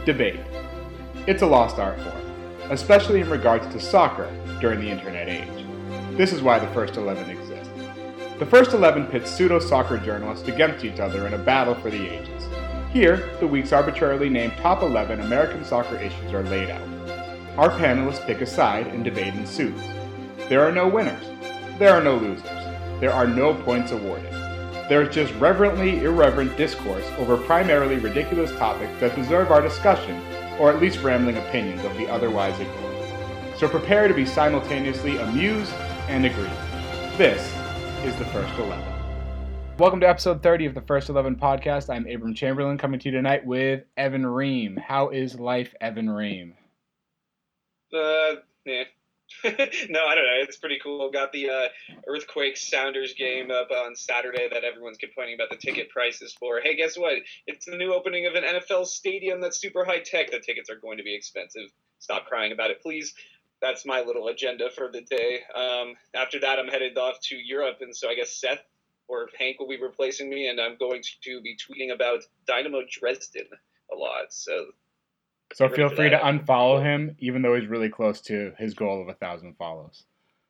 Debate. It's a lost art form, especially in regards to soccer during the internet age. This is why the First 11 exists. The First 11 pits pseudo-soccer journalists against each other in a battle for the ages. Here, the week's arbitrarily named top 11 American soccer issues are laid out. Our panelists pick a side and debate ensues. There are no winners. There are no losers. There are no points awarded. There is just reverently irreverent discourse over primarily ridiculous topics that deserve our discussion, or at least rambling opinions of the otherwise ignored. So prepare to be simultaneously amused and aggrieved. This is the First 11. Welcome to episode 30 of the First 11 podcast. I'm Abram Chamberlain, coming to you tonight with Evan Ream. How is life, Evan Ream? Yeah. No, I don't know. It's pretty cool. Got the Earthquake Sounders game up on Saturday that everyone's complaining about the ticket prices for. Hey, guess what? It's the new opening of an NFL stadium that's super high tech. The tickets are going to be expensive. Stop crying about it, please. That's my little agenda for the day. After that, I'm headed off to Europe, and so I guess Seth or Hank will be replacing me, and I'm going to be tweeting about Dynamo Dresden a lot. So feel free to unfollow him, even though he's really close to his goal of 1,000 follows.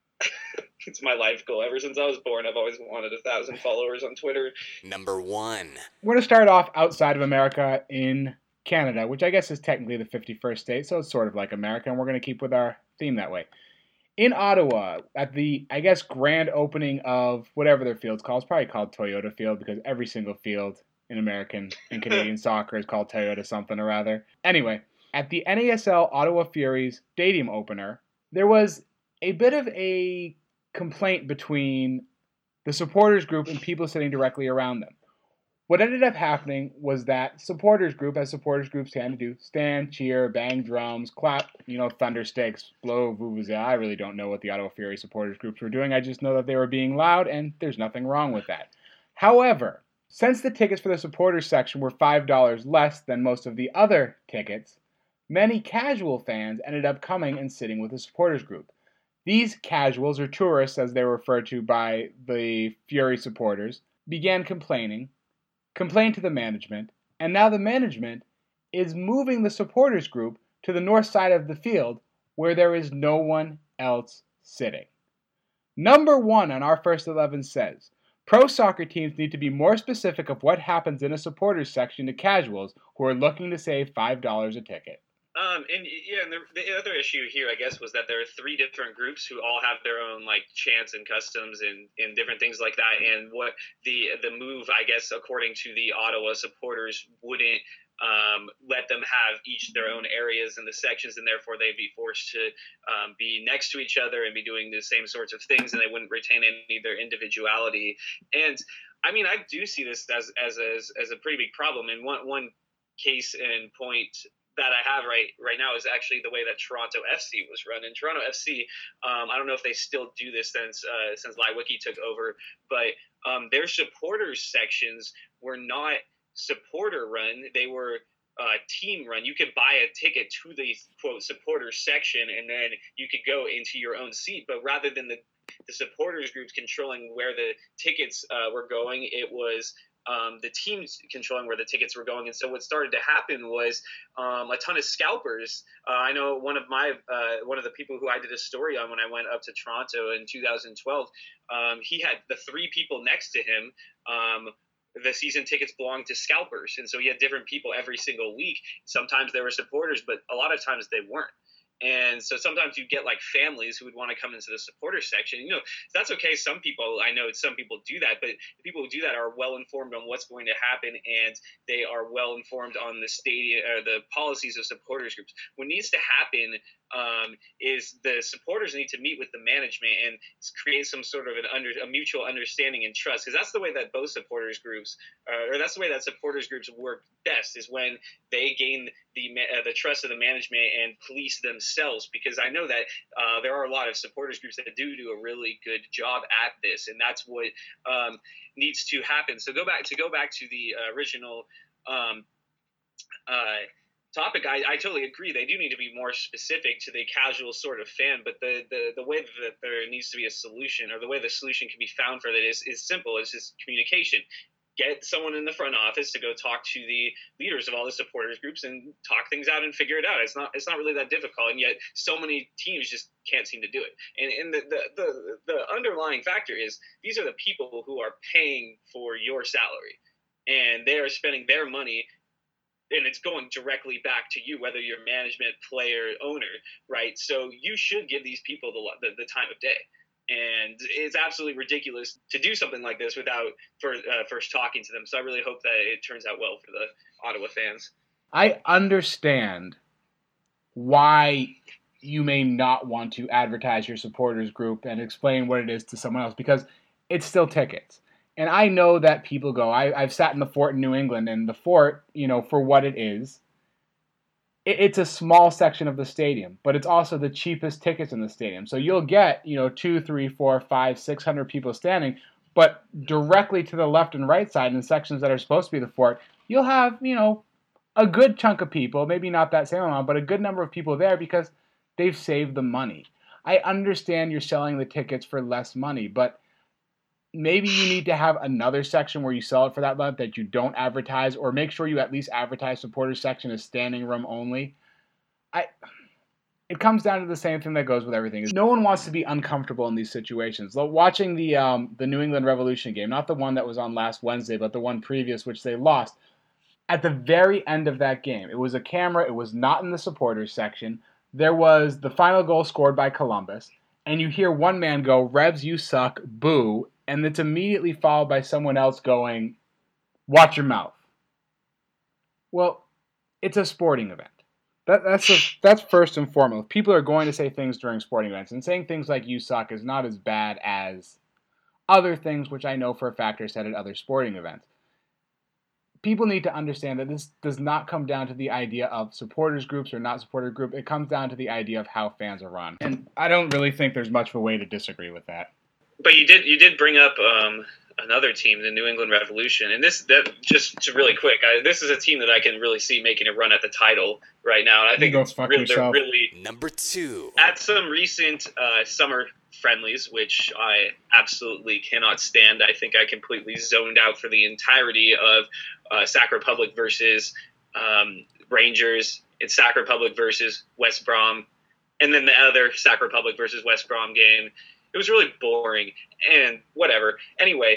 It's my life goal. Ever since I was born, I've always wanted 1,000 followers on Twitter. Number 1. We're going to start off outside of America in Canada, which I guess is technically the 51st state, so it's sort of like America, and we're going to keep with our theme that way. In Ottawa, at the, I guess, grand opening of whatever their field's called, it's probably called Toyota Field, because every single field in American and Canadian soccer is called Toyota something or other. Anyway, at the NASL Ottawa Furies stadium opener, there was a bit of a complaint between the supporters group and people sitting directly around them. What ended up happening was that supporters group, as supporters groups tend to do, stand, cheer, bang drums, clap, thunder sticks, blow vuvuzela. I really don't know what the Ottawa Fury supporters groups were doing. I just know that they were being loud, and there's nothing wrong with that. However, since the tickets for the supporters section were $5 less than most of the other tickets, many casual fans ended up coming and sitting with the supporters group. These casuals, or tourists as they were referred to by the Fury supporters, began complained to the management, and now the management is moving the supporters group to the north side of the field where there is no one else sitting. Number 1 on our First 11 says, pro soccer teams need to be more specific of what happens in a supporters section to casuals who are looking to save $5 a ticket. And the other issue here, I guess, was that there are 3 different groups who all have their own chants and customs and different things like that. And what the move, I guess, according to the Ottawa supporters, wouldn't let them have each their own areas in the sections, and therefore they'd be forced to be next to each other and be doing the same sorts of things, and they wouldn't retain any of their individuality. And I mean, I do see this as a pretty big problem. And one case in point that I have right now is actually the way that Toronto FC was run. And Toronto FC, I don't know if they still do this since Leiweke took over, but their supporters sections were not supporter run; they were team run. You could buy a ticket to the quote supporters section, and then you could go into your own seat. But rather than the supporters groups controlling where the tickets were going, it was the teams controlling where the tickets were going. And so what started to happen was a ton of scalpers. I know one of the people who I did a story on when I went up to Toronto in 2012, he had the 3 people next to him. The season tickets belonged to scalpers. And so he had different people every single week. Sometimes they were supporters, but a lot of times they weren't. And so sometimes you get families who would want to come into the supporter section. That's okay. I know some people do that, but the people who do that are well informed on what's going to happen, and they are well informed on the stadium or the policies of supporters groups. What needs to happen is the supporters need to meet with the management and create some sort of a mutual understanding and trust, because that's the way that both supporters groups, or that's the way that supporters groups work best, is when they gain the trust of the management and police themselves. Because I know that there are a lot of supporters groups that do a really good job at this, and that's what needs to happen. So go back to the original topic, I totally agree. They do need to be more specific to the casual sort of fan, but the way that there needs to be a solution, or the way the solution can be found for that is simple. It's just communication. get someone in the front office to go talk to the leaders of all the supporters groups and talk things out and figure it out. It's not really that difficult, and yet so many teams just can't seem to do it. And the underlying factor is these are the people who are paying for your salary, and they are spending their money, and it's going directly back to you, whether you're management, player, owner, right? So you should give these people the time of day. And it's absolutely ridiculous to do something like this without first talking to them. So I really hope that it turns out well for the Ottawa fans. I understand why you may not want to advertise your supporters group and explain what it is to someone else, because it's still tickets. And I know that people go, I've sat in the Fort in New England, and the Fort, for what it is, it's a small section of the stadium, but it's also the cheapest tickets in the stadium. So you'll get, 2, 3, 4, 5, 600 people standing, but directly to the left and right side in the sections that are supposed to be the Fort, you'll have, a good chunk of people, maybe not that same amount, but a good number of people there because they've saved the money. I understand you're selling the tickets for less money, but maybe you need to have another section where you sell it for that much that you don't advertise, or make sure you at least advertise supporters section as standing room only. It comes down to the same thing that goes with everything. No one wants to be uncomfortable in these situations. Watching the New England Revolution game, not the one that was on last Wednesday, but the one previous, which they lost. At the very end of that game, it was a camera. It was not in the supporters section. There was the final goal scored by Columbus, and you hear one man go, "Revs, you suck, boo," and it's immediately followed by someone else going, "Watch your mouth." Well, it's a sporting event. That's first and foremost. People are going to say things during sporting events, and saying things like "you suck" is not as bad as other things, which I know for a fact are said at other sporting events. People need to understand that this does not come down to the idea of supporters groups or not supporter group. It comes down to the idea of how fans are run. And I don't really think there's much of a way to disagree with that. But you did bring up another team, the New England Revolution, and just really quick, this is a team that I can really see making a run at the title right now. And I think they're really number 2 at some recent summer friendlies, which I absolutely cannot stand. I think I completely zoned out for the entirety of Sac Republic versus Rangers, it's Sac Republic versus West Brom, and then the other Sac Republic versus West Brom game. It was really boring and whatever. Anyway,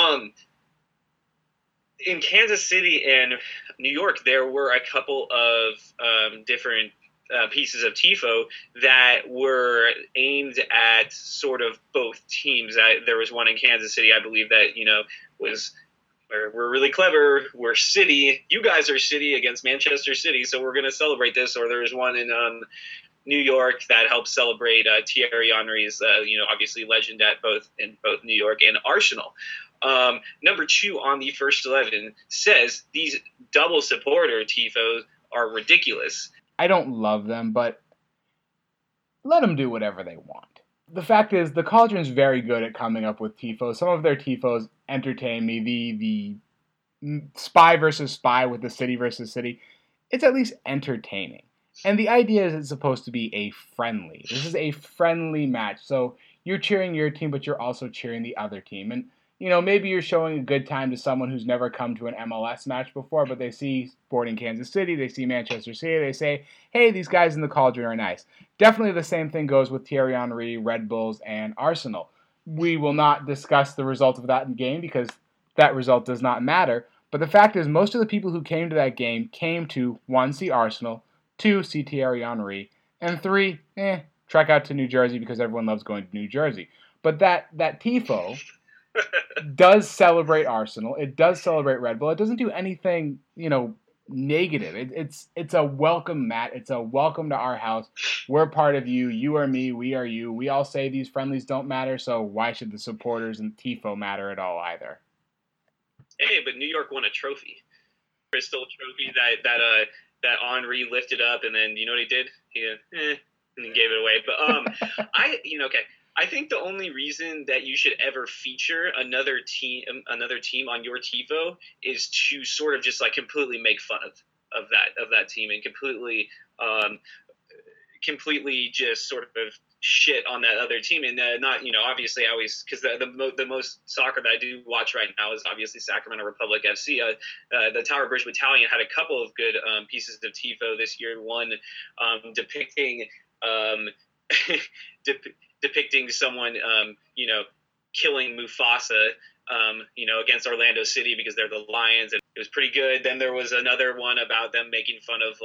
in Kansas City and New York, there were a couple of different pieces of TIFO that were aimed at sort of both teams. There was one in Kansas City, I believe, that was we're really clever. We're City. You guys are City against Manchester City, so we're going to celebrate this. Or there was one in New York that helped celebrate Thierry Henry's, obviously legend in both New York and Arsenal. Number 2 on the first 11 says these double supporter TIFOs are ridiculous. I don't love them, but let them do whatever they want. The fact is, the Cauldron's very good at coming up with TIFOs. Some of their TIFOs entertain me. The spy versus spy with the city versus city, it's at least entertaining. And the idea is it's supposed to be a friendly. This is a friendly match. So you're cheering your team, but you're also cheering the other team. And, maybe you're showing a good time to someone who's never come to an MLS match before, but they see Sporting Kansas City, they see Manchester City, they say, hey, these guys in the Cauldron are nice. Definitely the same thing goes with Thierry Henry, Red Bulls, and Arsenal. We will not discuss the result of that game because that result does not matter. But the fact is, most of the people who came to that game came to, 1, see Arsenal, 2, see Thierry Henry, and 3, trek out to New Jersey because everyone loves going to New Jersey. But that TIFO does celebrate Arsenal. It does celebrate Red Bull. It doesn't do anything, negative. It's a welcome, Matt. It's a welcome to our house. We're part of you. You are me. We are you. We all say these friendlies don't matter, so why should the supporters and TIFO matter at all either? Hey, but New York won a trophy. Crystal trophy that Henry lifted up, and then you know what he did? And he gave it away. But I think the only reason that you should ever feature another team on your TIFO is to sort of just like completely make fun of that team and completely just sort of shit on that other team, and not, obviously I always, because the most soccer that I do watch right now is obviously Sacramento Republic FC. The Tower Bridge Battalion had a couple of good pieces of tifo this year. One depicting depicting someone killing Mufasa. Against Orlando City because they're the Lions, and it was pretty good. Then there was another one about them making fun of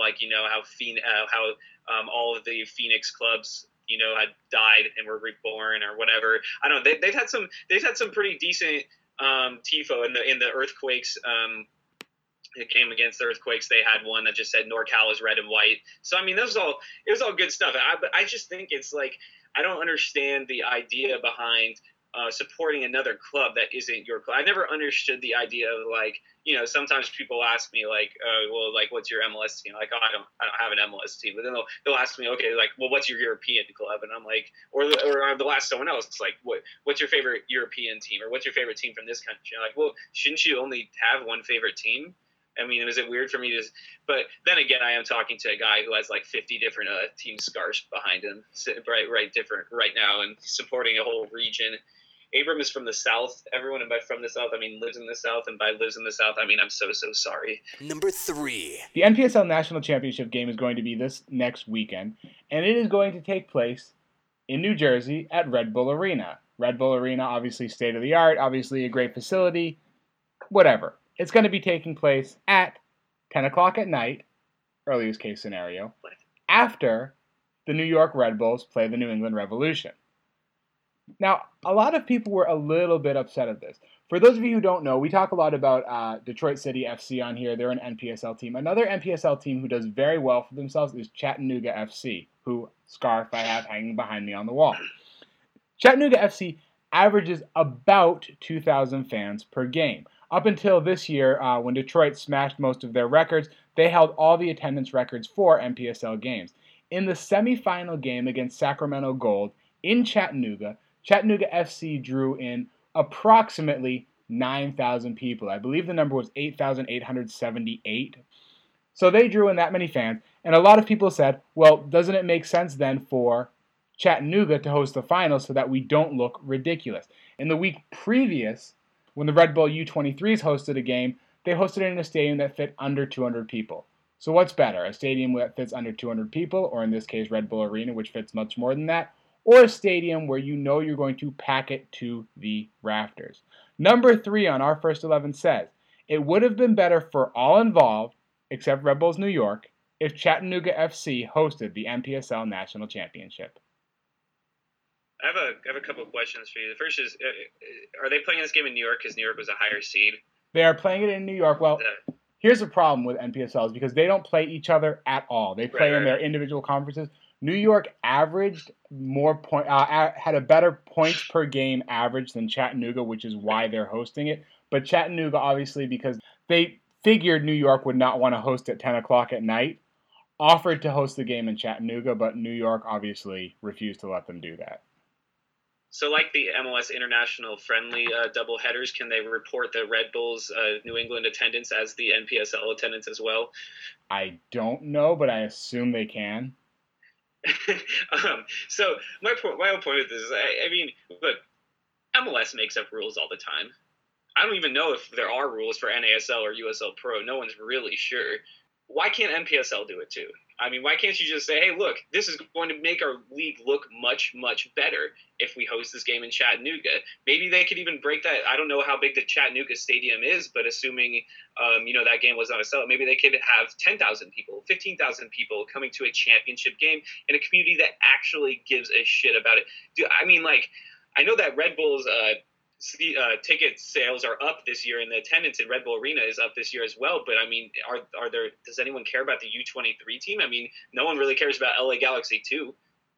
how all of the Phoenix clubs had died and were reborn or whatever. I don't know. They've had some pretty decent tifo in the Earthquakes. The game against the Earthquakes, they had one that just said NorCal is red and white. So I mean, it was all good stuff. But I just think it's like, I don't understand the idea behind supporting another club that isn't your club. I never understood the idea of sometimes people ask me what's your MLS team? Like, oh, I don't have an MLS team. But then they'll ask me, okay, like, well, what's your European club? And I'm like, or they'll ask someone else, it's like, what's your favorite European team, or what's your favorite team from this country? I'm like, well, shouldn't you only have one favorite team? I mean, is it weird for me to? But then again, I am talking to a guy who has like 50 different team scarves behind him, right now, and supporting a whole region. Abram is from the South. Everyone from the South, lives in the South. And by lives in the South, I'm so sorry. Number 3. The NPSL National Championship game is going to be this next weekend, and it is going to take place in New Jersey at Red Bull Arena. Red Bull Arena, obviously state-of-the-art, obviously a great facility, whatever. It's going to be taking place at 10 o'clock at night, earliest case scenario, after the New York Red Bulls play the New England Revolution. Now, a lot of people were a little bit upset at this. For those of you who don't know, we talk a lot about Detroit City FC on here. They're an NPSL team. Another NPSL team who does very well for themselves is Chattanooga FC, who scarf I have hanging behind me on the wall. Chattanooga FC averages about 2,000 fans per game. Up until this year, when Detroit smashed most of their records, they held all the attendance records for NPSL games. In the semifinal game against Sacramento Gold in Chattanooga FC drew in approximately 9,000 people. I believe the number was 8,878. So they drew in that many fans, and a lot of people said, well, doesn't it make sense then for Chattanooga to host the final so that we don't look ridiculous? In the week previous, when the Red Bull U23s hosted a game, they hosted it in a stadium that fit under 200 people. So what's better, a stadium that fits under 200 people, or in this case Red Bull Arena, which fits much more than that, or a stadium where you know you're going to pack it to the rafters? Number 3 on our first 11 says, it would have been better for all involved, except Red Bulls New York, if Chattanooga FC hosted the NPSL National Championship. I have a couple of questions for you. The first is, are they playing this game in New York because New York was a higher seed? They are playing it in New York. Well, here's the problem with NPSLs, because they don't play each other at all. They play in their individual conferences. New York averaged had a better points per game average than Chattanooga, which is why they're hosting it. But Chattanooga, obviously, because they figured New York would not want to host at 10 o'clock at night, offered to host the game in Chattanooga, but New York obviously refused to let them do that. So like the MLS International friendly doubleheaders, can they report the Red Bulls New England attendance as the NPSL attendance as well? I don't know, but I assume they can. So my whole point with this is, look, MLS makes up rules all the time. I don't even know if there are rules for NASL or USL Pro. No one's really sure. Why can't NPSL do it too? Why can't you just say, hey, look, this is going to make our league look much, much better if we host this game in Chattanooga? Maybe they could even break that. I don't know how big the Chattanooga stadium is, but assuming, that game was not a sellout, maybe they could have 10,000 people, 15,000 people coming to a championship game in a community that actually gives a shit about it. I know that Red Bull's ticket sales are up this year, and the attendance in Red Bull Arena is up this year as well. But are there? Does anyone care about the U23 team? No one really cares about LA Galaxy 2.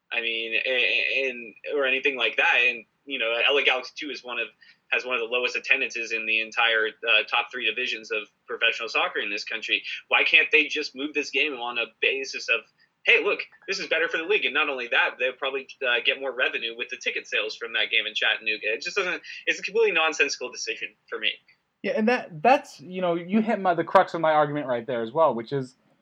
Or anything like that. And LA Galaxy 2 has one of the lowest attendances in the entire top 3 divisions of professional soccer in this country. Why can't they just move this game on a basis of, hey, look, this is better for the league. And not only that, they'll probably get more revenue with the ticket sales from that game in Chattanooga. It just doesn't – it's a completely nonsensical decision for me. Yeah, and that's you hit the crux of my argument right there as well, which is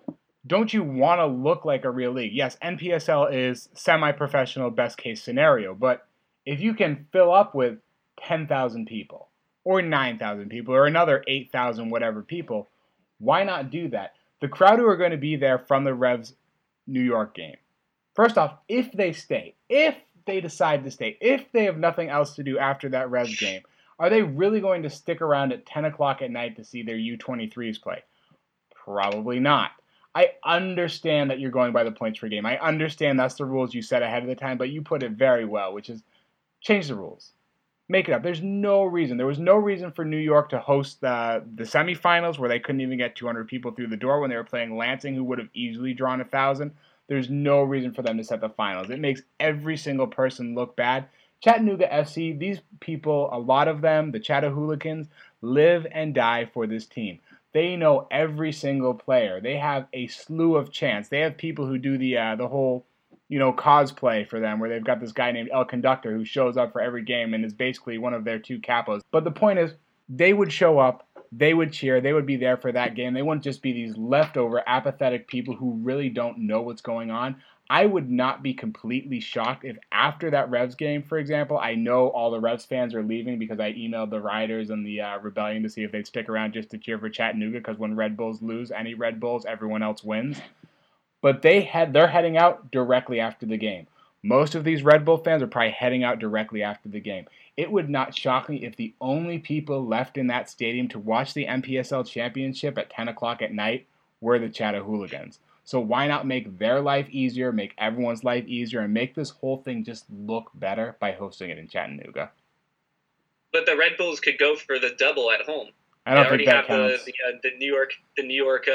don't you want to look like a real league? Yes, NPSL is semi-professional best case scenario, but if you can fill up with 10,000 people or 9,000 people or another 8,000 whatever people, why not do that? The crowd who are going to be there from the Revs New York game. First off, if they stay, if they decide to stay, if they have nothing else to do after that Revs game, are they really going to stick around at 10 o'clock at night to see their U23s play? Probably not. I understand that you're going by the points per game. I understand that's the rules you set ahead of the time, but you put it very well, which is change the rules. Make it up. There's no reason. There was no reason for New York to host the semifinals where they couldn't even get 200 people through the door when they were playing Lansing, who would have easily drawn 1,000. There's no reason for them to set the finals. It makes every single person look bad. Chattanooga FC, these people, a lot of them, the Chattahooligans, live and die for this team. They know every single player. They have a slew of chants. They have people who do the whole, cosplay for them, where they've got this guy named El Conductor who shows up for every game and is basically one of their two capos. But the point is, they would show up, they would cheer, they would be there for that game. They wouldn't just be these leftover, apathetic people who really don't know what's going on. I would not be completely shocked if after that Revs game, for example, I know all the Revs fans are leaving because I emailed the Riders and the Rebellion to see if they'd stick around just to cheer for Chattanooga, because when Red Bulls lose any Red Bulls, everyone else wins. But they're heading out directly after the game. Most of these Red Bull fans are probably heading out directly after the game. It would not shock me if the only people left in that stadium to watch the NPSL Championship at 10 o'clock at night were the Chattahooligans. So why not make their life easier, make everyone's life easier, and make this whole thing just look better by hosting it in Chattanooga? But the Red Bulls could go for the double at home. I don't think that counts. The New York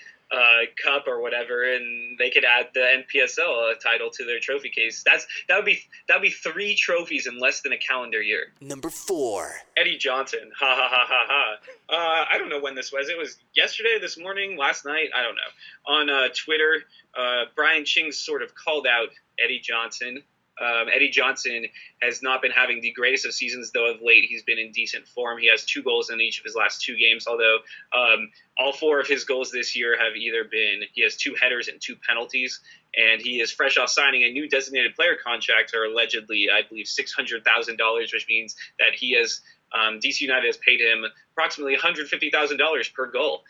Cup or whatever, and they could add the NPSL title to their trophy case. That would be 3 trophies in less than a calendar year. Number 4. Eddie Johnson. Ha ha ha ha ha. I don't know when this was. It was yesterday, this morning, last night. I don't know. On Twitter, Brian Ching sort of called out Eddie Johnson. Eddie Johnson has not been having the greatest of seasons, though of late he's been in decent form. He has 2 goals in each of his last 2 games, although all 4 of his goals this year have either been, he has 2 headers and 2 penalties, and he is fresh off signing a new designated player contract, or allegedly, I believe, $600,000, which means that he has, DC United has paid him approximately $150,000 per goal.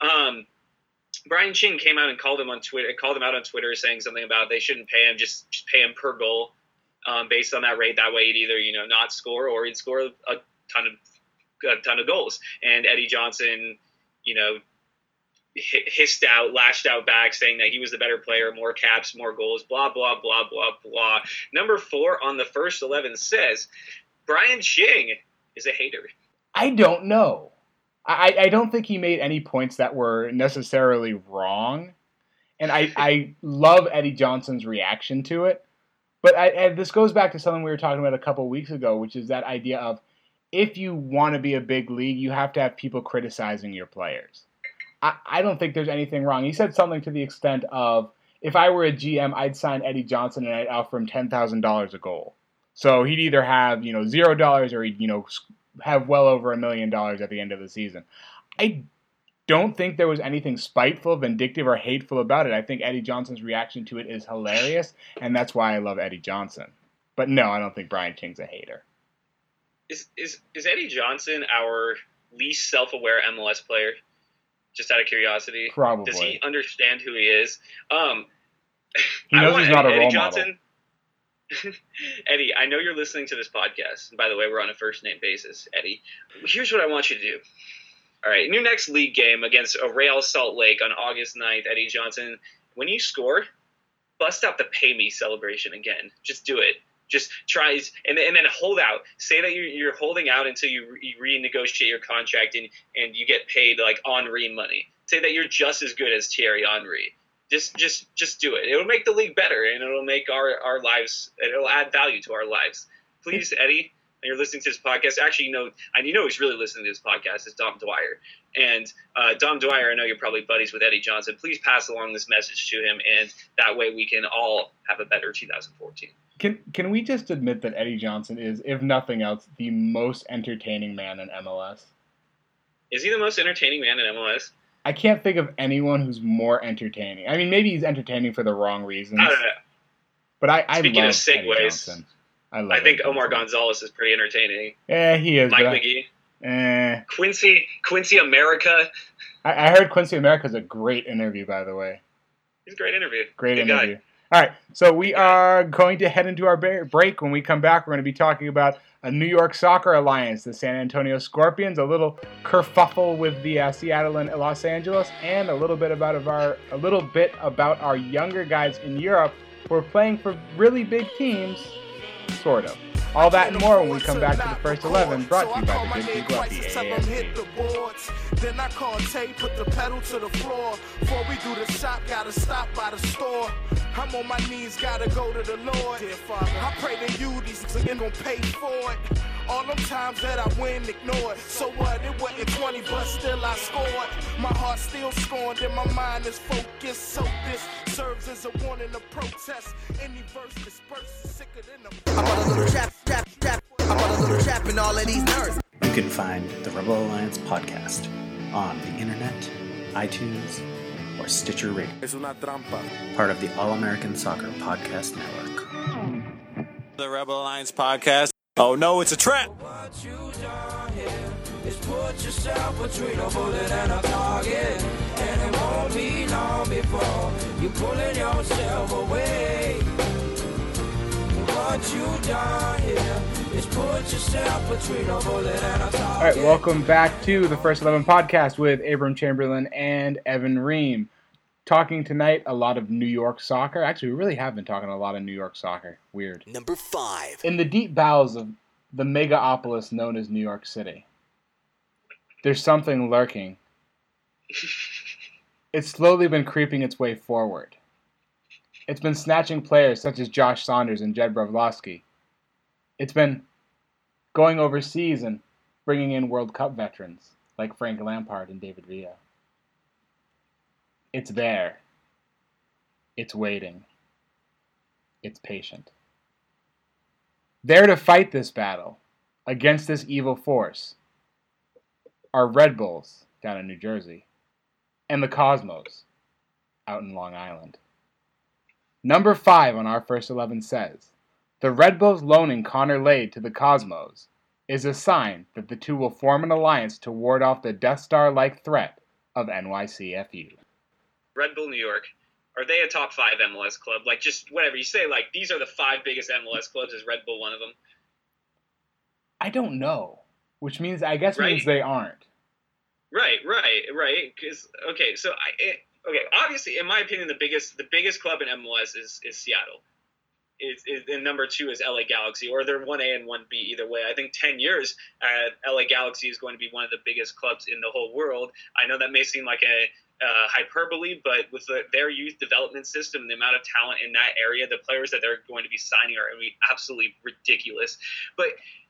Brian Ching came out and called him out on Twitter, saying something about they shouldn't pay him, just pay him per goal, based on that rate. That way, he'd either not score or he'd score a ton of goals. And Eddie Johnson, hissed out, lashed out back, saying that he was the better player, more caps, more goals, blah blah blah blah blah. Number 4 on the first 11 says Brian Ching is a hater. I don't know. I don't think he made any points that were necessarily wrong. And I love Eddie Johnson's reaction to it. But this goes back to something we were talking about a couple weeks ago, which is that idea of if you want to be a big league, you have to have people criticizing your players. I don't think there's anything wrong. He said something to the extent of, if I were a GM, I'd sign Eddie Johnson and I'd offer him $10,000 a goal. So he'd either have, $0 or he'd, have well over $1 million at the end of the season. I don't think there was anything spiteful, vindictive, or hateful about it. I think Eddie Johnson's reaction to it is hilarious, and that's why I love Eddie Johnson. But no, I don't think Brian Ching's a hater. Is Eddie Johnson our least self-aware MLS player? Just out of curiosity. Probably. Does he understand who he is? He knows he's not a role model. Eddie, I know you're listening to this podcast. And by the way, we're on a first-name basis, Eddie. Here's what I want you to do. All right, in your next league game against Real Salt Lake on August 9th, Eddie Johnson, when you score, bust out the pay me celebration again. Just do it. Just try, and then hold out. Say that you're holding out until you renegotiate your contract and you get paid like Henry money. Say that you're just as good as Thierry Henry. Just do it. It'll make the league better, and it'll make our lives. It'll add value to our lives. Please, Eddie, and you're listening to this podcast. Actually, who's really listening to this podcast is Dom Dwyer. And Dom Dwyer, I know you're probably buddies with Eddie Johnson. Please pass along this message to him, and that way we can all have a better 2014. Can we just admit that Eddie Johnson is, if nothing else, the most entertaining man in MLS? Is he the most entertaining man in MLS? I can't think of anyone who's more entertaining. I mean, maybe he's entertaining for the wrong reasons. I don't know. But I Speaking love of segues, Eddie Johnson. I think Omar Gonzalez is pretty entertaining. Yeah, he is. Mike McGee. Quincy America. I heard Quincy America is a great interview, by the way. He's a great interview. Great interview. All right, so we are going to head into our break. When we come back, we're going to be talking about a New York Soccer Alliance, the San Antonio Scorpions, a little kerfuffle with the Seattle and Los Angeles, and a little bit about our younger guys in Europe who are playing for really big teams, sort of. All that and more when we come back to the First 11, brought to you by the good people at the AAFC. Then I call Tay, put the pedal to the floor. Before we do the shop, gotta stop by the store. I'm on my knees, gotta go to the Lord. Dear Father, I pray to you, these niggas gon' pay for it. All them times that I win, ignored. So what? It wasn't 20, but still I scored. My heart still scorned and my mind is focused. So this serves as a warning to protest. Any verse dispersed is sicker than a... I'm on a little trap. I'm on a little trap in all of these nerves. You can find the Rebel Alliance podcast on the internet, iTunes, or Stitcher Radio. Es una trampa. Part of the All-American Soccer Podcast Network. The Rebel Alliance podcast. Oh no, it's a trap! What you done here is put yourself between a bullet and a target, and it won't be long before you pulling yourself away. What you done here is put yourself between a bullet and a target. All right, welcome back to the First 11 podcast with Abram Chamberlain and Evan Ream. Talking tonight a lot of New York soccer. Actually, we really have been talking a lot of New York soccer. Weird. Number 5. In the deep bowels of the megapolis known as New York City, there's something lurking. It's slowly been creeping its way forward. It's been snatching players such as Josh Saunders and Jed Brovlowski. It's been going overseas and bringing in World Cup veterans like Frank Lampard and David Villa. It's there. It's waiting. It's patient. There to fight this battle against this evil force are Red Bulls down in New Jersey and the Cosmos out in Long Island. Number 5 on our First 11 says, the Red Bulls loaning Connor Lade to the Cosmos is a sign that the two will form an alliance to ward off the Death Star-like threat of NYCFU. Red Bull New York, are they a top 5 MLS club? Like, just whatever you say, like, these are the 5 biggest MLS clubs. Is Red Bull one of them? I don't know, which means, I guess, Right. means they aren't. Right. Because obviously, in my opinion, the biggest club in MLS is Seattle. And number 2 is LA Galaxy, or they're 1A and 1B either way. I think 10 years, LA Galaxy is going to be one of the biggest clubs in the whole world. I know that may seem like a hyperbole, but with their youth development system, the amount of talent in that area, the players that they're going to be signing are going to be absolutely ridiculous. But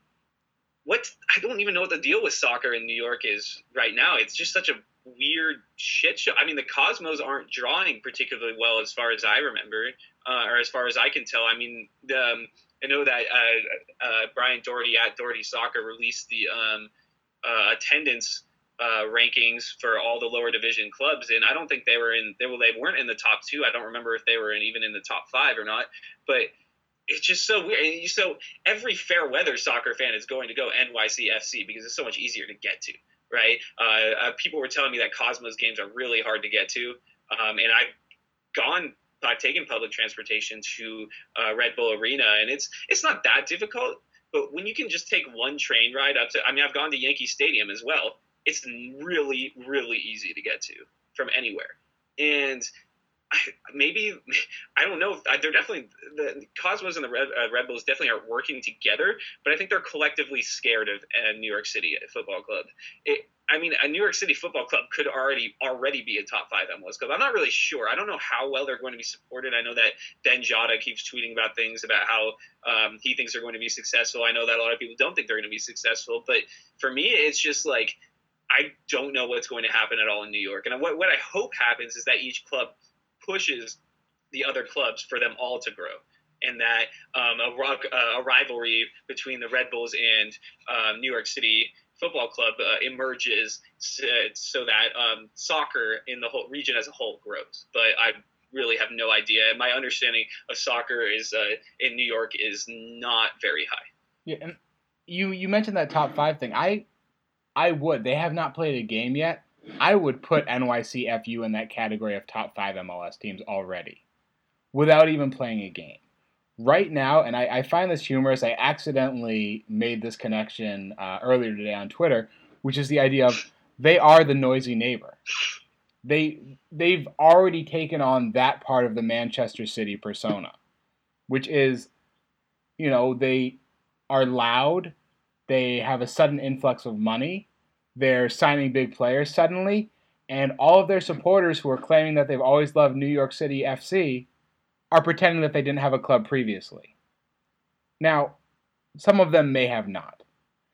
I don't even know what the deal with soccer in New York is right now. It's just such a weird shit show. I mean, the Cosmos aren't drawing particularly well as far as I remember, or as far as I can tell. I mean, I know that Brian Doherty at Doherty Soccer released the attendance rankings for all the lower division clubs, and I don't think they weren't in the top 2. I don't remember if they were even in the top 5 or not, but it's just so weird. And so every fair weather soccer fan is going to go NYCFC because it's so much easier to get to, right? People were telling me that Cosmos games are really hard to get to, and I've taken public transportation to Red Bull Arena, and it's not that difficult, but when you can just take one train ride up to, I mean, I've gone to Yankee Stadium as well. It's really, really easy to get to from anywhere. And I don't know. They're definitely, the Cosmos and the Red Bulls definitely are working together, but I think they're collectively scared of a New York City football club. A New York City football club could already be a top 5 MLS club. I'm not really sure. I don't know how well they're going to be supported. I know that Ben Jada keeps tweeting about things about how he thinks they're going to be successful. I know that a lot of people don't think they're going to be successful, but for me, it's just like, I don't know what's going to happen at all in New York. And what I hope happens is that each club pushes the other clubs for them all to grow, and that a rivalry between the Red Bulls and New York City football club emerges so that soccer in the whole region as a whole grows. But I really have no idea. My understanding of soccer is in New York is not very high. Yeah, and you mentioned that top 5 thing. I would. They have not played a game yet. I would put NYCFU in that category of top 5 MLS teams already, without even playing a game. Right now, and I find this humorous, I accidentally made this connection earlier today on Twitter, which is the idea of they are the noisy neighbor. They've already taken on that part of the Manchester City persona, which is, they are loud, they have a sudden influx of money, they're signing big players suddenly, and all of their supporters who are claiming that they've always loved New York City FC are pretending that they didn't have a club previously. Now, some of them may have not.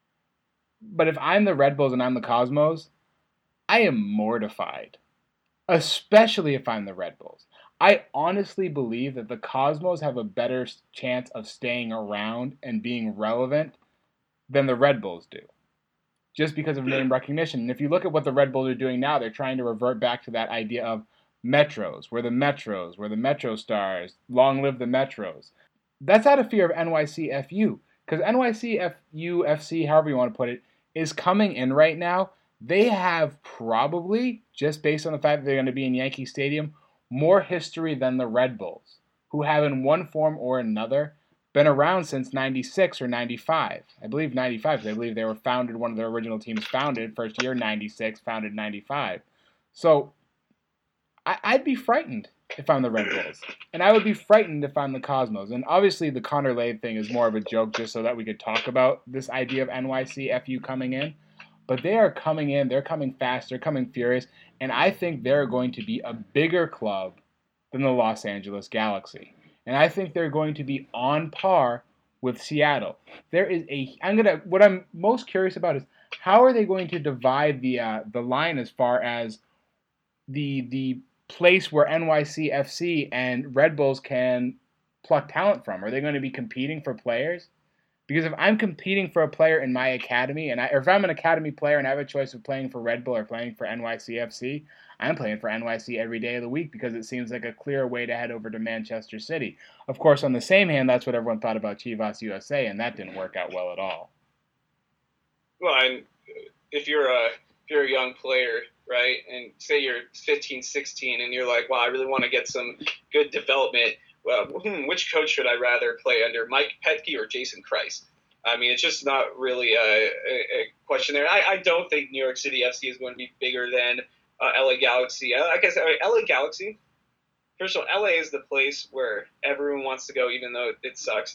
But if I'm the Red Bulls and I'm the Cosmos, I am mortified. Especially if I'm the Red Bulls. I honestly believe that the Cosmos have a better chance of staying around and being relevant than the Red Bulls do. Just because of name recognition. And if you look at what the Red Bulls are doing now, they're trying to revert back to that idea of Metros. We're the Metro Stars. Long live the Metros. That's out of fear of NYCFU. Because NYCFU, FC, however you want to put it, is coming in right now. They have probably, just based on the fact that they're going to be in Yankee Stadium, more history than the Red Bulls, who have in one form or another been around since 96 or 95. I believe 95, because I believe they were founded, one of their original teams founded, first year 96, founded 95. So I'd be frightened if I'm the Red Bulls. And I would be frightened if I'm the Cosmos. And obviously the Connor Lade thing is more of a joke just so that we could talk about this idea of NYCFU coming in. But they are coming in, they're coming fast, they're coming furious, and I think they're going to be a bigger club than the Los Angeles Galaxy. And I think they're going to be on par with Seattle. What I'm most curious about is how are they going to divide the line as far as the place where NYCFC and Red Bulls can pluck talent from? Are they going to be competing for players? Because if I'm competing for a player in my academy, or if I'm an academy player and I have a choice of playing for Red Bull or playing for NYCFC, I'm playing for NYC every day of the week because it seems like a clear way to head over to Manchester City. Of course, on the same hand, that's what everyone thought about Chivas USA, and that didn't work out well at all. Well, and if you're a young player, right, and say you're 15, 16, and you're like, wow, I really want to get some good development, which coach should I rather play under, Mike Petke or Jason Kreis? I mean, it's just not really a question there. I don't think New York City FC is going to be bigger than LA Galaxy. I guess LA Galaxy, first of all, LA is the place where everyone wants to go, even though it sucks.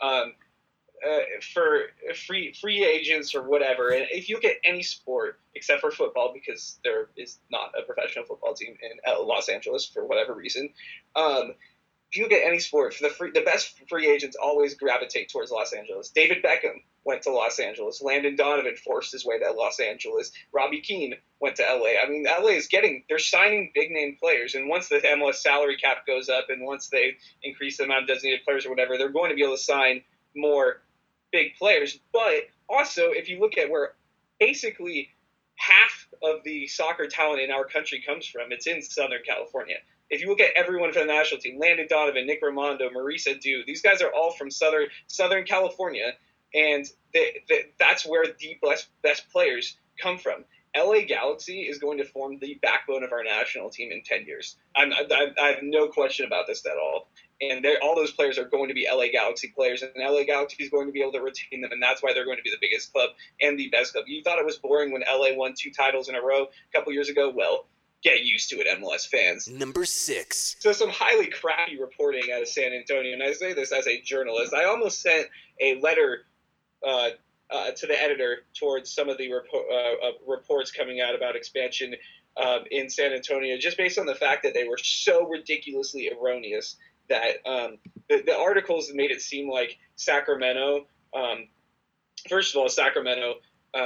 For free agents or whatever, and if you look at any sport except for football, because there is not a professional football team in Los Angeles for whatever reason, if you look at any sport, the best free agents always gravitate towards Los Angeles. David Beckham went to Los Angeles. Landon Donovan forced his way to Los Angeles. Robbie Keane went to LA. I mean, LA is they're signing big name players, and once the MLS salary cap goes up, and once they increase the amount of designated players or whatever, they're going to be able to sign more big players. But also, if you look at where basically half of the soccer talent in our country comes from, it's in Southern California. If you look at everyone from the national team, Landon Donovan, Nick Raimondo, Maurice Adu, these guys are all from Southern California, and that's where the best players come from. LA Galaxy is going to form the backbone of our national team in 10 years. I have no question about this at all. And all those players are going to be LA Galaxy players, and LA Galaxy is going to be able to retain them, and that's why they're going to be the biggest club and the best club. You thought it was boring when LA won 2 titles in a row a couple years ago? Well, get used to it, MLS fans. Number 6. So some highly crappy reporting out of San Antonio, and I say this as a journalist. I almost sent a letter to the editor towards some of the reports coming out about expansion in San Antonio, just based on the fact that they were so ridiculously erroneous that the articles made it seem like Sacramento, first of all, Sacramento,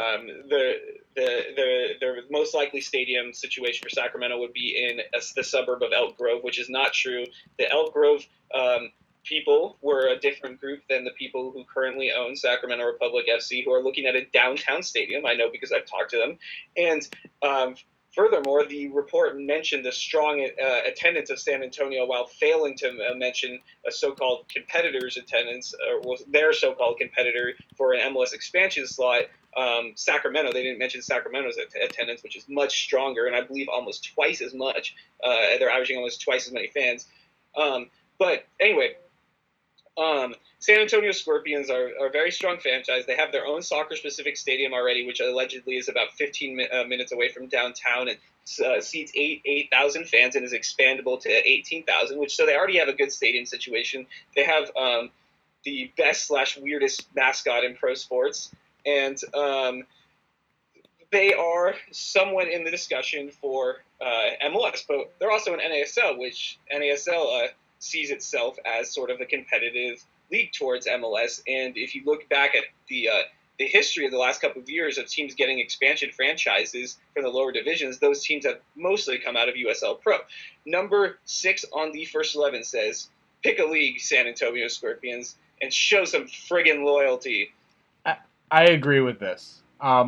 the most likely stadium situation for Sacramento would be in the suburb of Elk Grove, which is not true. The Elk Grove people were a different group than the people who currently own Sacramento Republic FC, who are looking at a downtown stadium. I know because I've talked to them. And furthermore, the report mentioned the strong attendance of San Antonio while failing to mention a so-called competitor's attendance, or was their so-called competitor for an MLS expansion slot, Sacramento. They didn't mention Sacramento's attendance, which is much stronger, and I believe almost twice as much. They're averaging almost twice as many fans. But anyway, San Antonio Scorpions are a very strong franchise. They have their own soccer-specific stadium already, which allegedly is about 15 minutes away from downtown and seats 8,000 fans and is expandable to 18,000, so they already have a good stadium situation. They have the best/weirdest mascot in pro sports, and they are somewhat in the discussion for MLS, but they're also in NASL, which NASL sees itself as sort of a competitive league towards MLS. And if you look back at the history of the last couple of years of teams getting expansion franchises from the lower divisions, those teams have mostly come out of USL Pro. Number 6 on the first 11 says, pick a league, San Antonio Scorpions, and show some friggin' loyalty. I agree with this.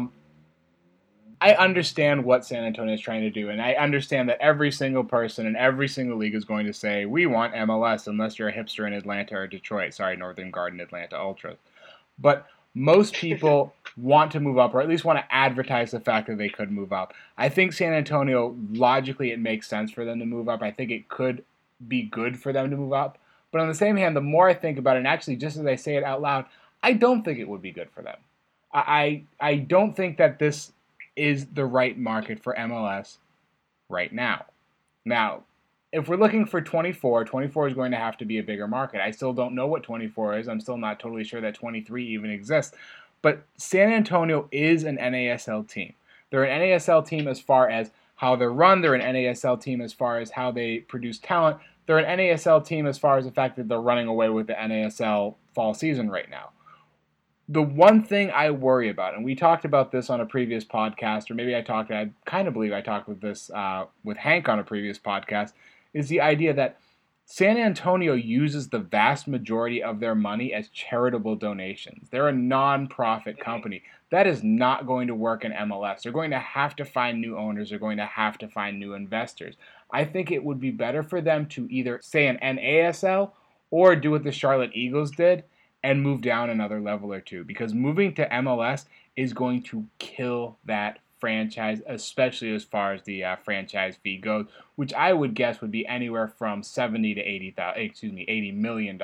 I understand what San Antonio is trying to do, and I understand that every single person in every single league is going to say, we want MLS unless you're a hipster in Atlanta or Detroit. Sorry, Northern Garden Atlanta Ultras. But most people want to move up, or at least want to advertise the fact that they could move up. I think San Antonio, logically, it makes sense for them to move up. I think it could be good for them to move up. But on the same hand, the more I think about it, and actually just as I say it out loud, I don't think it would be good for them. I don't think that this is the right market for MLS right now. Now, if we're looking for 24 is going to have to be a bigger market. I still don't know what 24 is. I'm still not totally sure that 23 even exists. But San Antonio is an NASL team. They're an NASL team as far as how they're run. They're an NASL team as far as how they produce talent. They're an NASL team as far as the fact that they're running away with the NASL fall season right now. The one thing I worry about, and we talked about this on a previous podcast, or maybe I kind of believe I talked with this with Hank on a previous podcast, is the idea that San Antonio uses the vast majority of their money as charitable donations. They're a non-profit company. That is not going to work in MLS. They're going to have to find new owners. They're going to have to find new investors. I think it would be better for them to either stay in NASL or do what the Charlotte Eagles did and move down another level or two, because moving to MLS is going to kill that franchise, especially as far as the franchise fee goes, which I would guess would be anywhere from $70 to $80 million.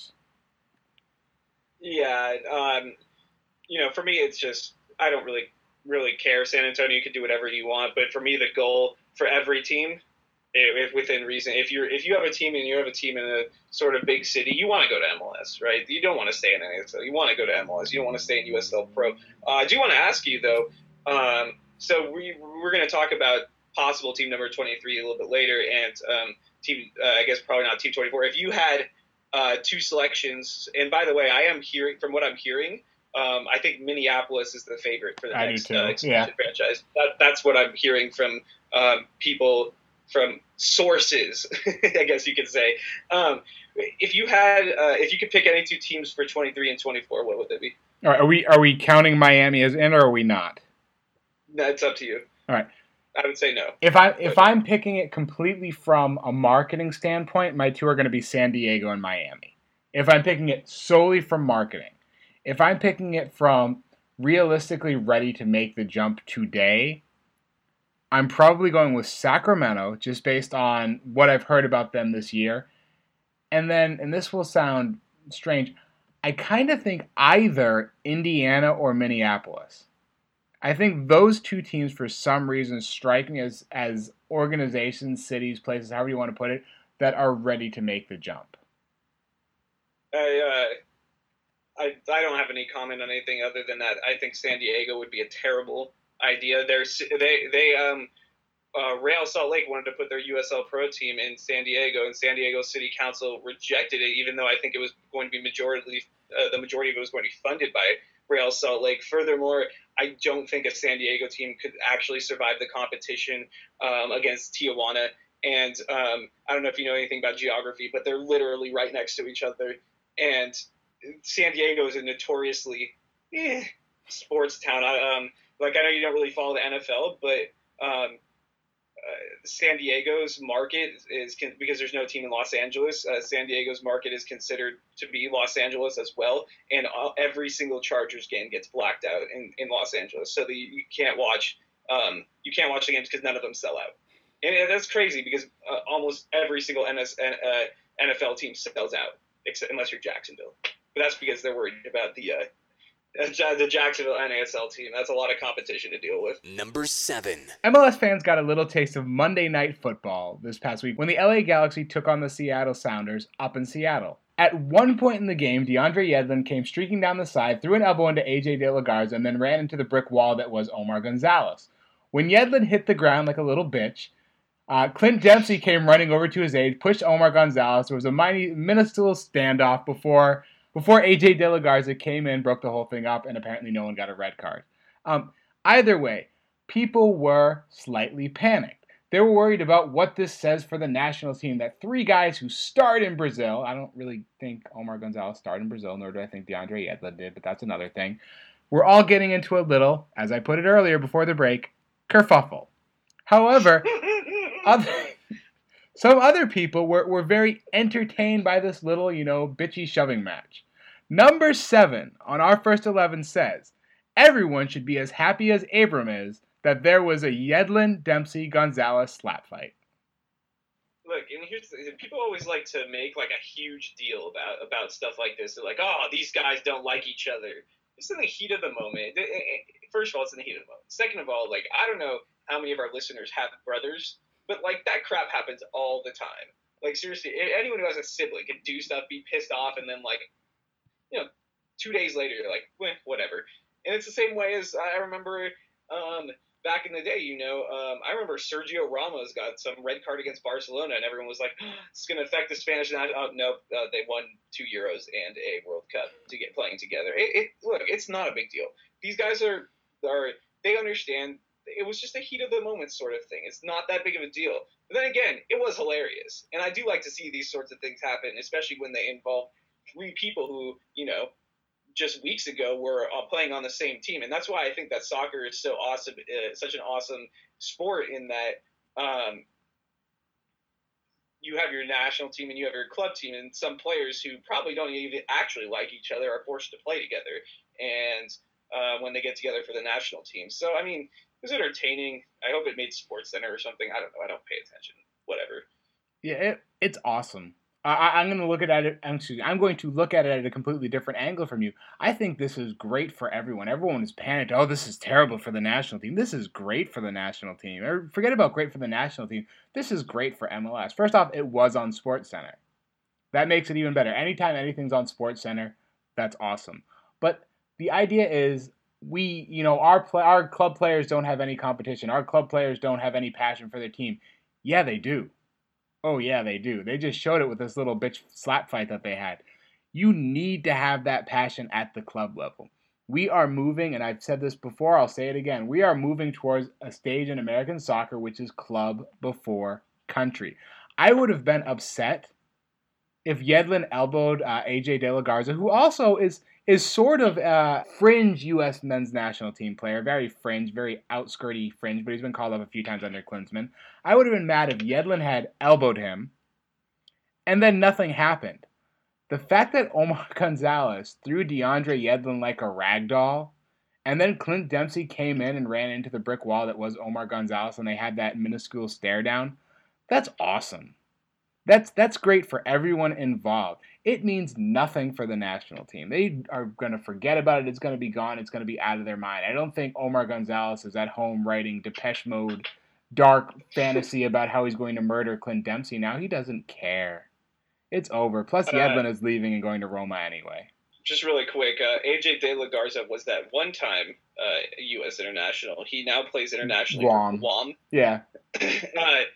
Yeah, for me, it's just I don't really care. San Antonio can do whatever you want, but for me, the goal for every team, if within reason, if you have a team and you have a team in a sort of big city, you want to go to MLS, right? You don't want to stay in NASL. You want to go to MLS. You don't want to stay in USL Pro. I do want to ask you though. So we're going to talk about possible team number 23 a little bit later, and team I guess probably not team 24. If you had two selections, and by the way, I am hearing from what I'm hearing. I think Minneapolis is the favorite for the next expansion franchise. That's what I'm hearing from people. From sources, I guess you could say. If you could pick any two teams for 23 and 24, what would they be? All right, are we counting Miami as in, or are we not? No, it's up to you. All right. I would say no. If I'm picking it completely from a marketing standpoint, my two are going to be San Diego and Miami. If I'm picking it solely from marketing, if I'm picking it from realistically ready to make the jump today, I'm probably going with Sacramento, just based on what I've heard about them this year. And then, and this will sound strange, I kind of think either Indiana or Minneapolis. I think those two teams, for some reason, strike me as organizations, cities, places, however you want to put it, that are ready to make the jump. I don't have any comment on anything other than that. I think San Diego would be a terrible idea. Real Salt Lake wanted to put their USL Pro team in San Diego, and San Diego City Council rejected it, even though I think it was going to be the majority of it was going to be funded by Real Salt Lake. Furthermore, I don't think a San Diego team could actually survive the competition against Tijuana And I don't know if you know anything about geography, but they're literally right next to each other. And San Diego is a notoriously sports town. I know you don't really follow the NFL, but San Diego's market is because there's no team in Los Angeles. San Diego's market is considered to be Los Angeles as well, and every single Chargers game gets blacked out in Los Angeles, so that you can't watch the games because none of them sell out. And that's crazy because almost every single NFL team sells out, unless you're Jacksonville. But that's because they're worried about the Jacksonville NASL team. That's a lot of competition to deal with. Number 7. MLS fans got a little taste of Monday Night Football this past week when the LA Galaxy took on the Seattle Sounders up in Seattle. At one point in the game, DeAndre Yedlin came streaking down the side, threw an elbow into AJ De La Garza, and then ran into the brick wall that was Omar Gonzalez. When Yedlin hit the ground like a little bitch, Clint Dempsey came running over to his aid, pushed Omar Gonzalez. There was a minuscule standoff before AJ De La Garza came in, broke the whole thing up, and apparently no one got a red card. Either way, people were slightly panicked. They were worried about what this says for the national team, that 3 guys who starred in Brazil, I don't really think Omar Gonzalez starred in Brazil, nor do I think DeAndre Yedlin did, but that's another thing. We're all getting into a little, as I put it earlier before the break, kerfuffle. However, some other people were very entertained by this little, bitchy shoving match. Number 7 on our first 11 says, everyone should be as happy as Abram is that there was a Yedlin-Dempsey-Gonzalez slap fight. Look, and here's the thing. People always like to make like a huge deal about stuff like this. They're like, oh, these guys don't like each other. It's in the heat of the moment. First of all, it's in the heat of the moment. Second of all, like, I don't know how many of our listeners have brothers, but like that crap happens all the time. Like, seriously, anyone who has a sibling can do stuff, be pissed off, and then 2 days later you're like, whatever. And it's the same way as I remember back in the day, I remember Sergio Ramos got some red card against Barcelona, and everyone was like, it's going to affect the Spanish national. Oh, no, they won 2 Euros and a World Cup to get playing together. Look, it's not a big deal. These guys they understand. It was just a heat of the moment sort of thing. It's not that big of a deal. But then again, it was hilarious. And I do like to see these sorts of things happen, especially when they involve 3 people who, just weeks ago were playing on the same team. And that's why I think that soccer is so awesome, such an awesome sport, in that you have your national team and you have your club team, and some players who probably don't even actually like each other are forced to play together. And when they get together for the national team. So, I mean, it was entertaining. I hope it made SportsCenter or something. I don't know. I don't pay attention. Whatever. Yeah, it's awesome. I'm going to look at it. I'm going to look at it at a completely different angle from you. I think this is great for everyone. Everyone is panicked. Oh, this is terrible for the national team. This is great for the national team. Or forget about great for the national team. This is great for MLS. First off, it was on SportsCenter. That makes it even better. Anytime anything's on SportsCenter, that's awesome. But the idea is our club players don't have any competition. Our club players don't have any passion for their team. Yeah, they do. Oh, yeah, they do. They just showed it with this little bitch slap fight that they had. You need to have that passion at the club level. We are moving, and I've said this before, I'll say it again. We are moving towards a stage in American soccer which is club before country. I would have been upset if Yedlin elbowed AJ De La Garza, who also is sort of a fringe U.S. men's national team player, very fringe, very outskirty fringe, but he's been called up a few times under Klinsmann. I would have been mad if Yedlin had elbowed him, and then nothing happened. The fact that Omar Gonzalez threw DeAndre Yedlin like a rag doll, and then Clint Dempsey came in and ran into the brick wall that was Omar Gonzalez, and they had that minuscule stare down, that's awesome. That's great for everyone involved. It means nothing for the national team. They are going to forget about it. It's going to be gone. It's going to be out of their mind. I don't think Omar Gonzalez is at home writing Depeche Mode dark fantasy about how he's going to murder Clint Dempsey now. He doesn't care. It's over. Plus, Yedlin is leaving and going to Roma anyway. Just really quick, AJ De La Garza was that one-time U.S. international. He now plays internationally for Guam. Yeah. I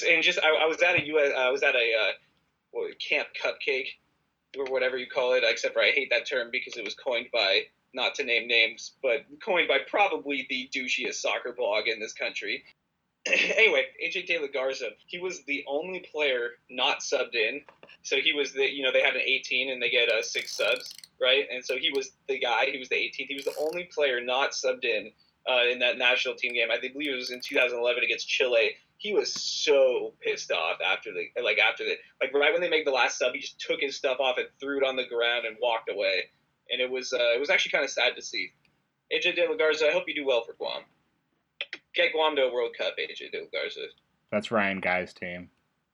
was at a Camp Cupcake or whatever you call it, except for I hate that term because it was coined by, not to name names, but coined by probably the douchiest soccer blog in this country. Anyway, AJ De La Garza, he was the only player not subbed in. So he was they had an 18 and they get 6 subs, right? And so he was the guy, he was the 18th. He was the only player not subbed in that national team game. I believe it was in 2011 against Chile. He was so pissed off after right when they made the last sub, he just took his stuff off and threw it on the ground and walked away. And it was actually kind of sad to see. AJ De La Garza, I hope you do well for Guam. Get Guam to a World Cup, AJ De La Garza. That's Ryan Guy's team.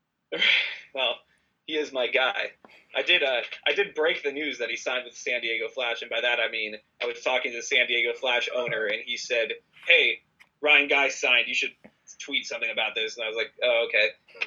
Well, he is my guy. I did break the news that he signed with San Diego Flash, and by that I mean I was talking to the San Diego Flash owner, and he said, "Hey, Ryan Guy signed. You should tweet something about this." And I was like, "Oh, okay."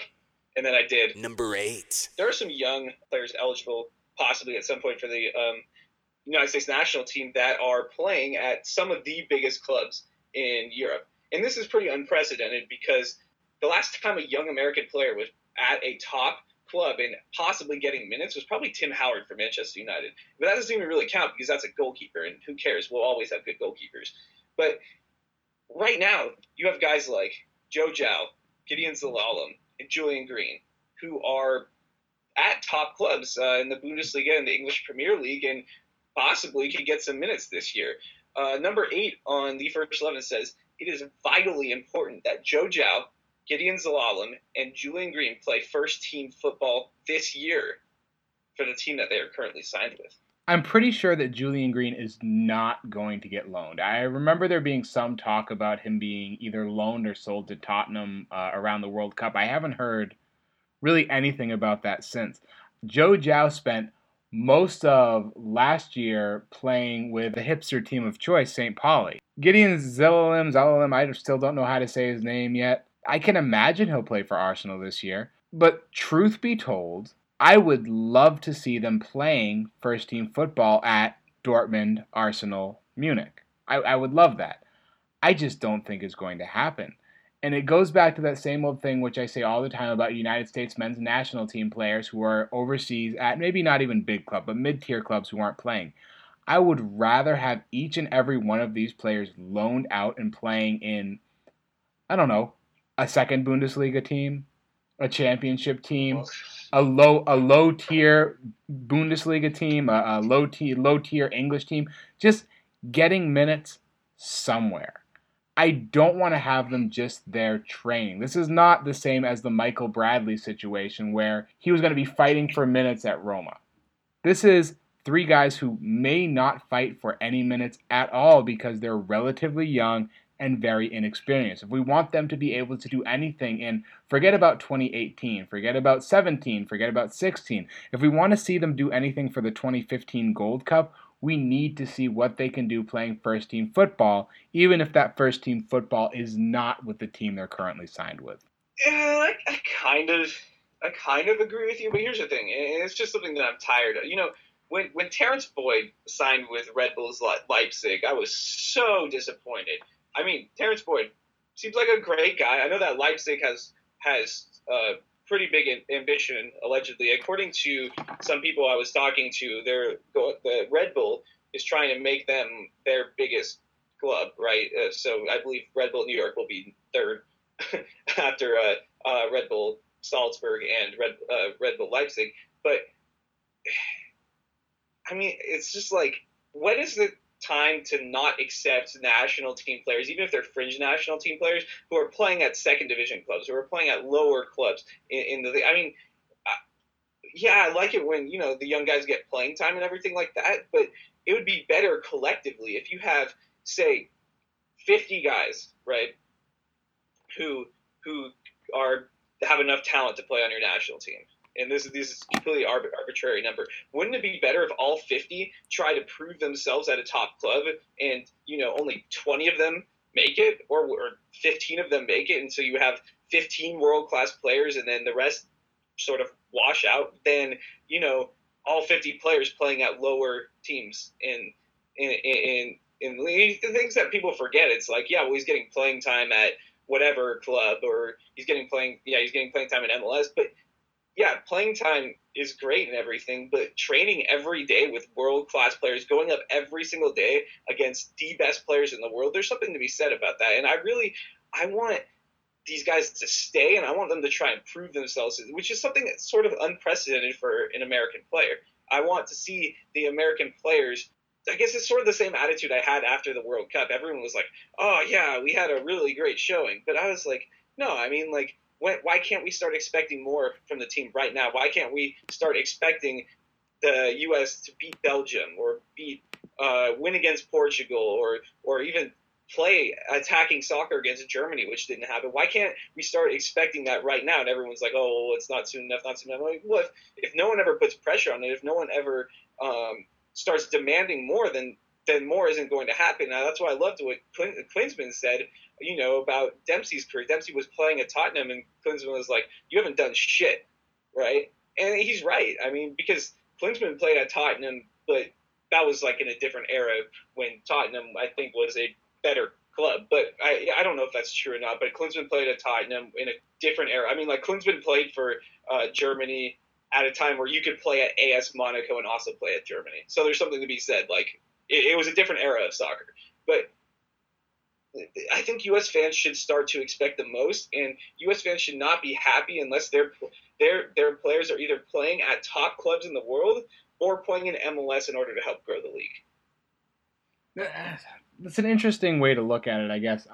And then I did. Number 8. There are some young players eligible, possibly at some point for the United States national team that are playing at some of the biggest clubs in Europe. And this is pretty unprecedented because the last time a young American player was at a top club and possibly getting minutes was probably Tim Howard for Manchester United. But that doesn't even really count because that's a goalkeeper, and who cares? We'll always have good goalkeepers. But right now, you have guys like Joe Zhao, Gideon Zelalem, and Julian Green, who are at top clubs in the Bundesliga and the English Premier League and possibly could get some minutes this year. Number 8 on the first 11 says, it is vitally important that Joe Zhao, Gideon Zelalem, and Julian Green play first-team football this year for the team that they are currently signed with. I'm pretty sure that Julian Green is not going to get loaned. I remember there being some talk about him being either loaned or sold to Tottenham around the World Cup. I haven't heard really anything about that since. Joe Zhao spent most of last year playing with the hipster team of choice, St. Pauli. Gideon Zelalem, I still don't know how to say his name yet. I can imagine he'll play for Arsenal this year. But truth be told, I would love to see them playing first-team football at Dortmund, Arsenal, Munich. I would love that. I just don't think it's going to happen. And it goes back to that same old thing which I say all the time about United States men's national team players who are overseas at maybe not even big club, but mid-tier clubs who aren't playing. I would rather have each and every one of these players loaned out and playing in, I don't know, a second Bundesliga team, a championship team, a low tier Bundesliga team, a low tier English team, just getting minutes somewhere. I don't want to have them just there training. This is not the same as the Michael Bradley situation where he was going to be fighting for minutes at Roma. This is 3 guys who may not fight for any minutes at all because they're relatively young and very inexperienced. If we want them to be able to do anything in, forget about 2018, forget about 17, forget about 16. If we want to see them do anything for the 2015 Gold Cup, we need to see what they can do playing first-team football, even if that first-team football is not with the team they're currently signed with. Yeah, I kind of agree with you, but here's the thing, and it's just something that I'm tired of. You know, when Terrence Boyd signed with Red Bulls Leipzig, I was so disappointed. I mean, Terrence Boyd seems like a great guy. I know that Leipzig has pretty big ambition, allegedly. According to some people I was talking to, the Red Bull is trying to make them their biggest club, right? So I believe Red Bull New York will be third after Red Bull Salzburg and Red Bull Leipzig. But, I mean, it's just like, when is the time to not accept national team players, even if they're fringe national team players, who are playing at second division clubs, who are playing at lower clubs in the league? I mean, yeah, I like it when, you know, the young guys get playing time and everything like that, but it would be better collectively if you have, say, 50 guys, right, who have enough talent to play on your national team. And this is a completely arbitrary number. Wouldn't it be better if all 50 try to prove themselves at a top club and, you know, only 20 of them make it or 15 of them make it, and so you have 15 world-class players and then the rest sort of wash out, than, you know, all 50 players playing at lower teams in the things that people forget. It's like, yeah, well, he's getting playing time at whatever club, or he's getting playing time in MLS, but yeah, playing time is great and everything, but training every day with world-class players, going up every single day against the best players in the world, there's something to be said about that. And I want these guys to stay, and I want them to try and prove themselves, which is something that's sort of unprecedented for an American player. I want to see the American players. I guess it's sort of the same attitude I had after the World Cup. Everyone was like, oh, yeah, we had a really great showing. But I was like, no, I mean, like, why can't we start expecting more from the team right now? Why can't we start expecting the U.S. to beat Belgium or win against Portugal or even play attacking soccer against Germany, which didn't happen? Why can't we start expecting that right now? And everyone's like, oh, well, it's not soon enough, not soon enough. I'm like, well, if no one ever puts pressure on it, if no one ever starts demanding more, then more isn't going to happen. Now, that's why I loved what Klinsmann said, about Dempsey's career. Dempsey was playing at Tottenham, and Klinsmann was like, you haven't done shit, right? And he's right. I mean, because Klinsmann played at Tottenham, but that was like in a different era when Tottenham, I think, was a better club. But I don't know if that's true or not, but Klinsmann played at Tottenham in a different era. I mean, like, Klinsmann played for Germany at a time where you could play at AS Monaco and also play at Germany. So there's something to be said. Like, it was a different era of soccer. But I think U.S. fans should start to expect the most, and U.S. fans should not be happy unless their players are either playing at top clubs in the world or playing in MLS in order to help grow the league. That's an interesting way to look at it, I guess.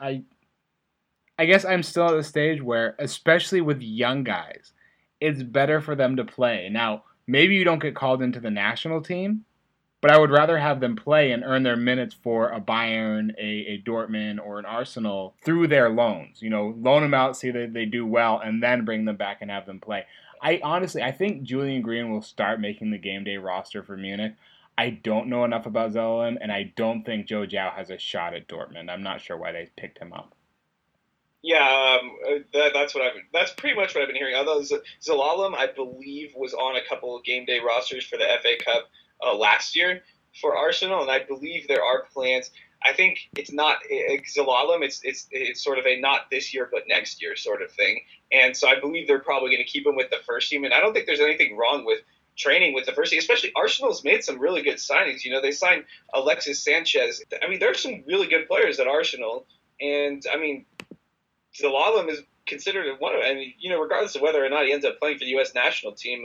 I guess I'm still at the stage where, especially with young guys, it's better for them to play. Now, maybe you don't get called into the national team, but I would rather have them play and earn their minutes for a Bayern, a Dortmund, or an Arsenal through their loans. Loan them out, see that they do well, and then bring them back and have them play. I think Julian Green will start making the game day roster for Munich. I don't know enough about Zelalem, and I don't think Joe Zhao has a shot at Dortmund. I'm not sure why they picked him up. Yeah, that's pretty much what I've been hearing. Although Zelalem, I believe, was on a couple of game day rosters for the FA Cup last year for Arsenal, and I believe there are plans. I think it's not Zelalem. It's sort of a not this year but next year sort of thing, and so I believe they're probably going to keep him with the first team. And I don't think there's anything wrong with training with the first team, especially Arsenal's made some really good signings. They signed Alexis Sanchez. I mean, there's some really good players at Arsenal, and I mean, Zelalem is considered one of, and regardless of whether or not he ends up playing for the U.S. national team,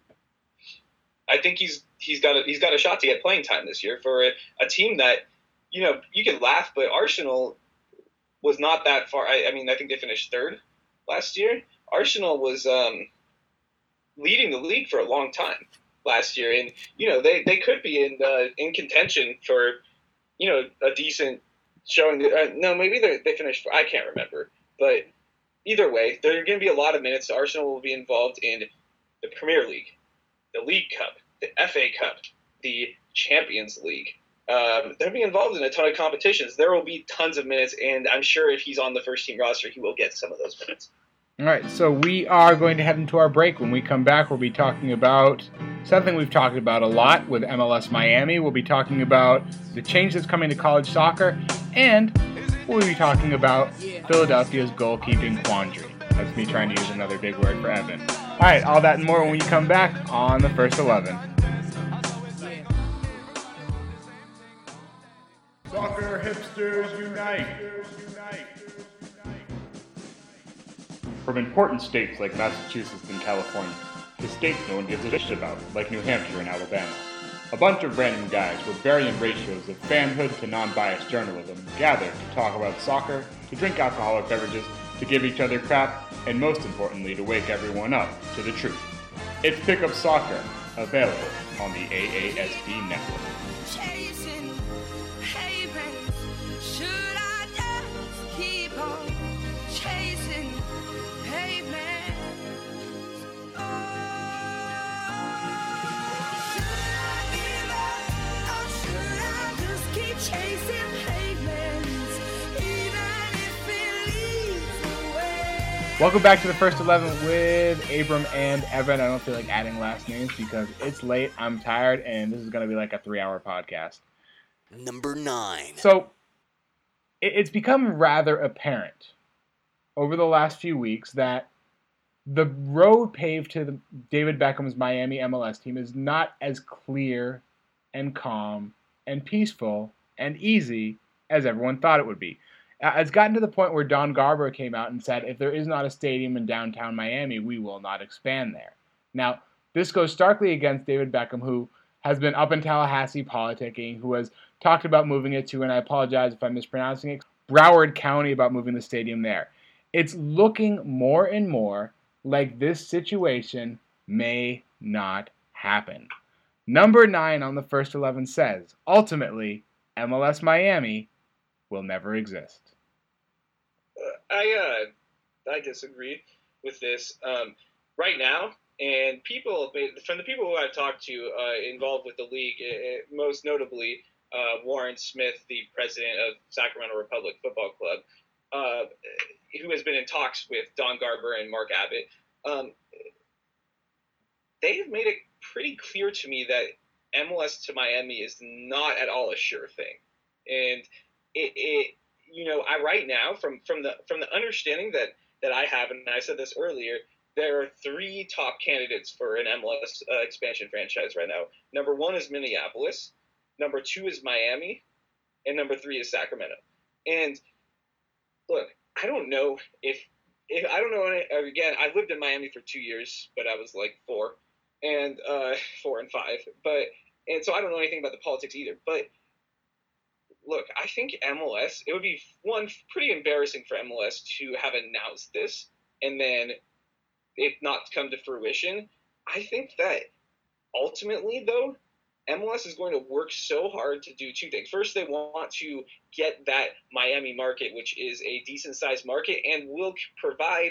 I think he's got a shot to get playing time this year for a team that, you can laugh, but Arsenal was not that far. I mean, I think they finished third last year. Arsenal was leading the league for a long time last year, and they could be in contention for a decent showing. No, maybe they finished. I can't remember, but either way, there are going to be a lot of minutes. Arsenal will be involved in the Premier League, the League Cup, the FA Cup, the Champions League. They'll be involved in a ton of competitions. There will be tons of minutes, and I'm sure if he's on the first team roster, he will get some of those minutes. All right, so we are going to head into our break. When we come back, we'll be talking about something we've talked about a lot with MLS Miami. We'll be talking about the change that's coming to college soccer, and we'll be talking about Philadelphia's goalkeeping quandary. That's me trying to use another big word for Evan. All right, all that and more when we come back on the First 11. Soccer hipsters unite! From important states like Massachusetts and California, to states no one gives a shit about, like New Hampshire and Alabama. A bunch of random guys with varying ratios of fanhood to non-biased journalism gather to talk about soccer, to drink alcoholic beverages, to give each other crap, and most importantly, to wake everyone up to the truth. It's Pickup Soccer, available on the AASB network. Chasing havens, should I just keep on chasing pavements? Oh, should I give up, or should I just keep chasing pavements, even if it leads away? Welcome back to the First 11 with Abram and Evan. I don't feel like adding last names because it's late, I'm tired, and this is going to be like a 3-hour podcast. Number 9. So, it's become rather apparent over the last few weeks that the road paved to David Beckham's Miami MLS team is not as clear and calm and peaceful and easy as everyone thought it would be. It's gotten to the point where Don Garber came out and said, if there is not a stadium in downtown Miami, we will not expand there. Now, this goes starkly against David Beckham, who has been up in Tallahassee politicking, who has talked about moving it to, and I apologize if I'm mispronouncing it, Broward County, about moving the stadium there. It's looking more and more like this situation may not happen. Number 9 on the first 11 says, ultimately, MLS Miami will never exist. I disagree with this. Right now, and from the people who I've talked to involved with the league, most notably Warren Smith, the president of Sacramento Republic Football Club, who has been in talks with Don Garber and Mark Abbott, they have made it pretty clear to me that MLS to Miami is not at all a sure thing. And I right now, from the understanding that I have, and I said this earlier, there are 3 top candidates for an MLS expansion franchise right now. Number 1 is Minneapolis, number 2 is Miami, and number 3 is Sacramento. And look, I don't know if I don't know. Again, I lived in Miami for 2 years, but I was like 4 and 5. And so I don't know anything about the politics either. But look, I think MLS, it would be pretty embarrassing for MLS to have announced this and then it not come to fruition. I think that ultimately, though, MLS is going to work so hard to do 2 things. First, they want to get that Miami market, which is a decent-sized market, and will provide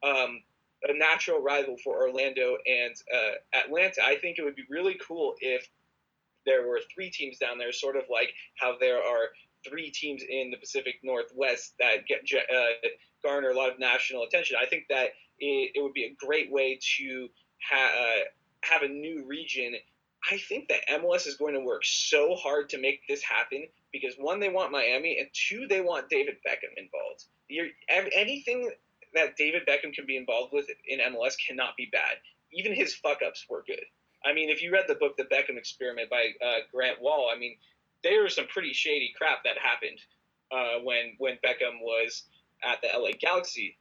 a natural rival for Orlando and Atlanta. I think it would be really cool if there were 3 teams down there, sort of like how there are 3 teams in the Pacific Northwest that garner a lot of national attention. I think that it would be a great way to have a new region. I think that MLS is going to work so hard to make this happen because 1, they want Miami, and 2, they want David Beckham involved. Anything that David Beckham can be involved with in MLS cannot be bad. Even his fuck-ups were good. I mean, if you read the book The Beckham Experiment by Grant Wall, I mean, there was some pretty shady crap that happened when Beckham was at the LA Galaxy.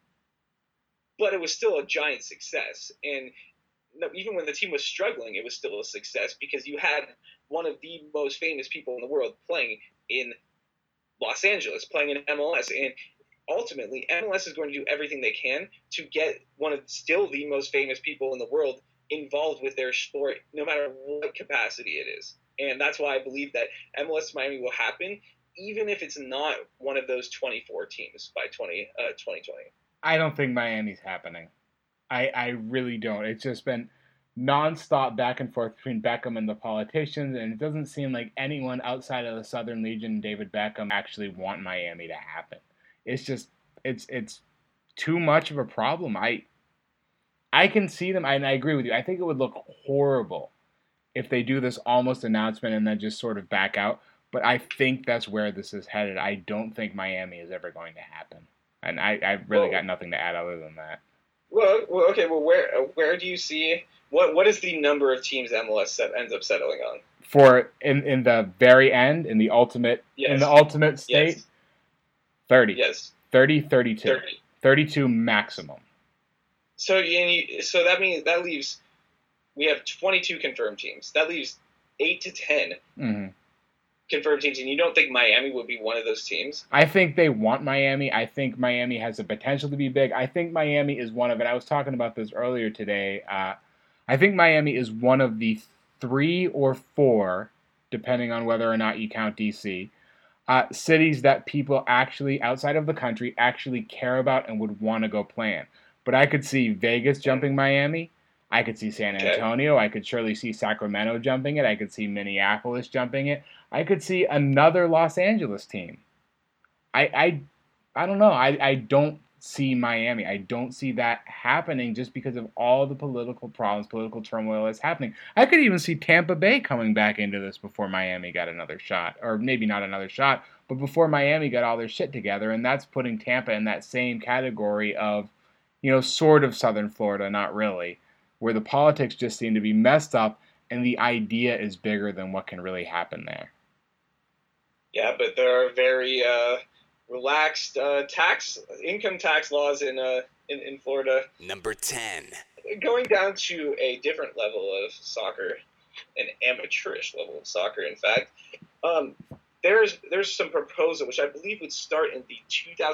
But it was still a giant success. And even when the team was struggling, it was still a success because you had one of the most famous people in the world playing in Los Angeles, playing in MLS. And ultimately, MLS is going to do everything they can to get one of still the most famous people in the world involved with their sport, no matter what capacity it is. And that's why I believe that MLS Miami will happen, even if it's not one of those 24 teams by 2020. I don't think Miami's happening. I really don't. It's just been nonstop back and forth between Beckham and the politicians, and it doesn't seem like anyone outside of the Southern Legion and David Beckham actually want Miami to happen. It's just, it's too much of a problem. I can see them, and I agree with you. I think it would look horrible if they do this almost announcement and then just sort of back out. But I think that's where this is headed. I don't think Miami is ever going to happen. And I really got nothing to add other than that. Well, okay. Well, where do you see what is the number of teams MLS ends up settling on? For in the very end, in the ultimate state, yes. 30. Yes. 30, 32. 30. 32 maximum. So that means that leaves we have 22 confirmed teams. That leaves 8 to 10 confirmed teams, and you don't think Miami would be one of those teams? I think they want Miami. I think Miami has the potential to be big. I think Miami is one of it. I was talking about this earlier today. I think Miami is one of the 3 or 4, depending on whether or not you count DC, cities that people actually, outside of the country, actually care about and would want to go play in. But I could see Vegas jumping Miami. I could see San Antonio. I could surely see Sacramento jumping it. I could see Minneapolis jumping it. I could see another Los Angeles team. I don't know. I don't see Miami. I don't see that happening just because of all the political problems, political turmoil that's happening. I could even see Tampa Bay coming back into this before Miami got another shot. Or maybe not another shot, but before Miami got all their shit together. And that's putting Tampa in that same category of, sort of Southern Florida, not really, where the politics just seem to be messed up and the idea is bigger than what can really happen there. Yeah, but there are very relaxed income tax laws in Florida. Number 10. Going down to a different level of soccer, an amateurish level of soccer, in fact, there's some proposal, which I believe would start in the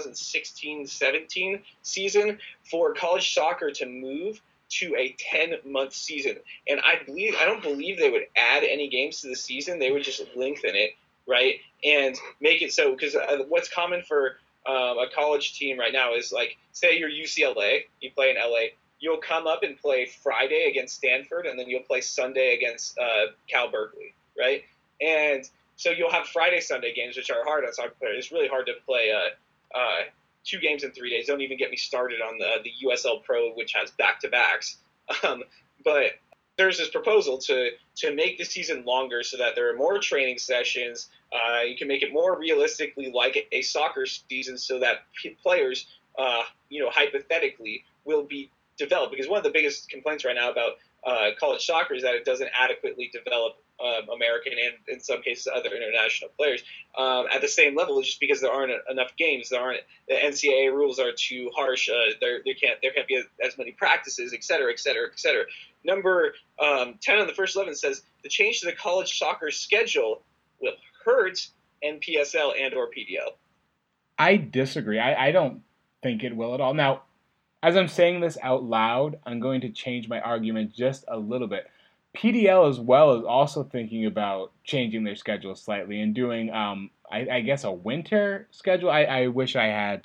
2016-17 season, for college soccer to move to a 10-month season. And I don't believe they would add any games to the season. They would just lengthen it, right? And make it so, because what's common for a college team right now is, like, say you're UCLA, you play in LA, you'll come up and play Friday against Stanford, and then you'll play Sunday against Cal Berkeley, right? And so you'll have Friday, Sunday games, which are hard on soccer players. It's really hard to play 2 games in 3 days. Don't even get me started on the USL Pro, which has back-to-backs. But there's this proposal to make the season longer so that there are more training sessions. You can make it more realistically like a soccer season, so that players, hypothetically, will be developed. Because one of the biggest complaints right now about college soccer is that it doesn't adequately develop American and, in some cases, other international players at the same level, just because there aren't enough games. The NCAA rules are too harsh. There can't be as many practices, et cetera, et cetera, et cetera. Number 10 on the first 11 says the change to the college soccer schedule will hurt NPSL and or PDL. I disagree. I don't think it will at all. Now, as I'm saying this out loud, I'm going to change my argument just a little bit. PDL as well is also thinking about changing their schedule slightly and doing, I guess, a winter schedule. I wish I had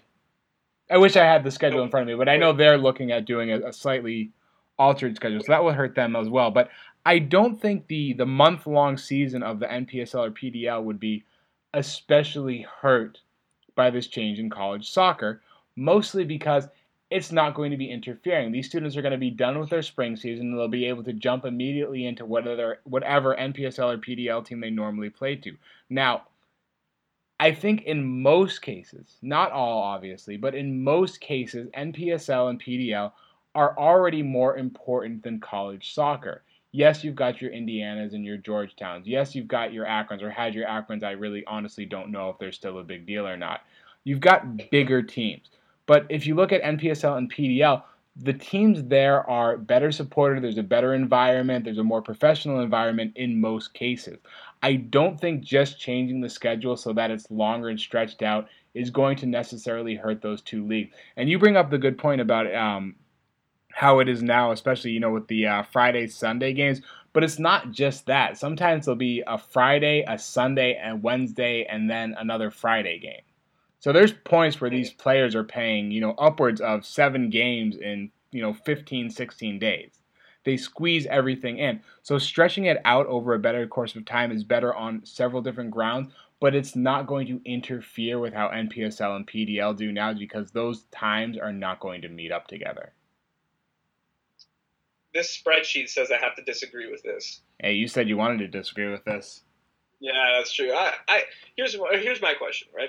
the schedule in front of me, but I know they're looking at doing a slightly altered schedule, so that will hurt them as well. But I don't think the month-long season of the NPSL or PDL would be especially hurt by this change in college soccer, mostly because it's not going to be interfering. These students are going to be done with their spring season, and they'll be able to jump immediately into whatever NPSL or PDL team they normally play to. Now, I think in most cases, not all obviously, but in most cases, NPSL and PDL are already more important than college soccer. Yes, you've got your Indianas and your Georgetowns. Yes, you've got your Akrons, or had your Akrons. I really honestly don't know if they're still a big deal or not. You've got bigger teams. But if you look at NPSL and PDL, the teams there are better supported. There's a better environment. There's a more professional environment in most cases. I don't think just changing the schedule so that it's longer and stretched out is going to necessarily hurt those two leagues. And you bring up the good point about how it is now, especially, with the Friday, Sunday games. But it's not just that. Sometimes there'll be a Friday, a Sunday, and Wednesday, and then another Friday game. So there's points where these players are paying, upwards of 7 games in, 15, 16 days. They squeeze everything in. So stretching it out over a better course of time is better on several different grounds, but it's not going to interfere with how NPSL and PDL do now, because those times are not going to meet up together. This spreadsheet says I have to disagree with this. Hey, you said you wanted to disagree with this. Yeah, that's true. Here's my question, right?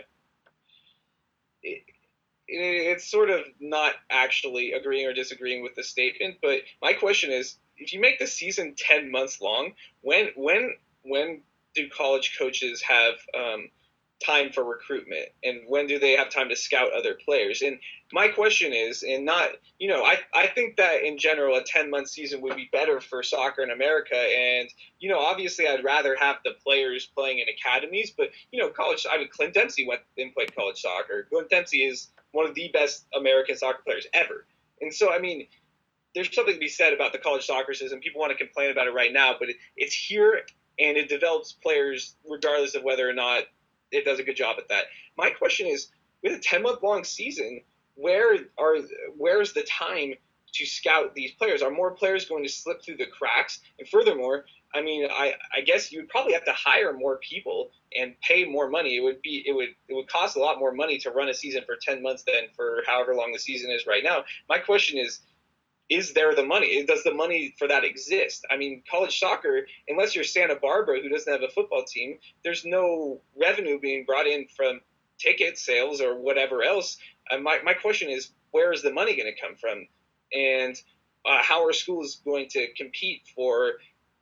It's sort of not actually agreeing or disagreeing with the statement, but my question is, if you make the season 10 months long, when do college coaches have time for recruitment, and when do they have time to scout other players? And my question is, and not, I think that in general a 10-month season would be better for soccer in America, and obviously I'd rather have the players playing in academies, but college. Clint Dempsey went and played college soccer. Clint Dempsey is one of the best American soccer players ever, and so there's something to be said about the college soccer system. People want to complain about it right now, but it's here and it develops players regardless of whether or not it does a good job at that. My question is, with a 10-month long season, where's the time to scout these players? Are more players going to slip through the cracks? And furthermore, I guess you would probably have to hire more people and pay more money. It would cost a lot more money to run a season for 10 months than for however long the season is right now. My question is there the money? Does the money for that exist? College soccer, unless you're Santa Barbara, who doesn't have a football team, there's no revenue being brought in from ticket sales or whatever else. My question is, where is the money going to come from? And how are schools going to compete for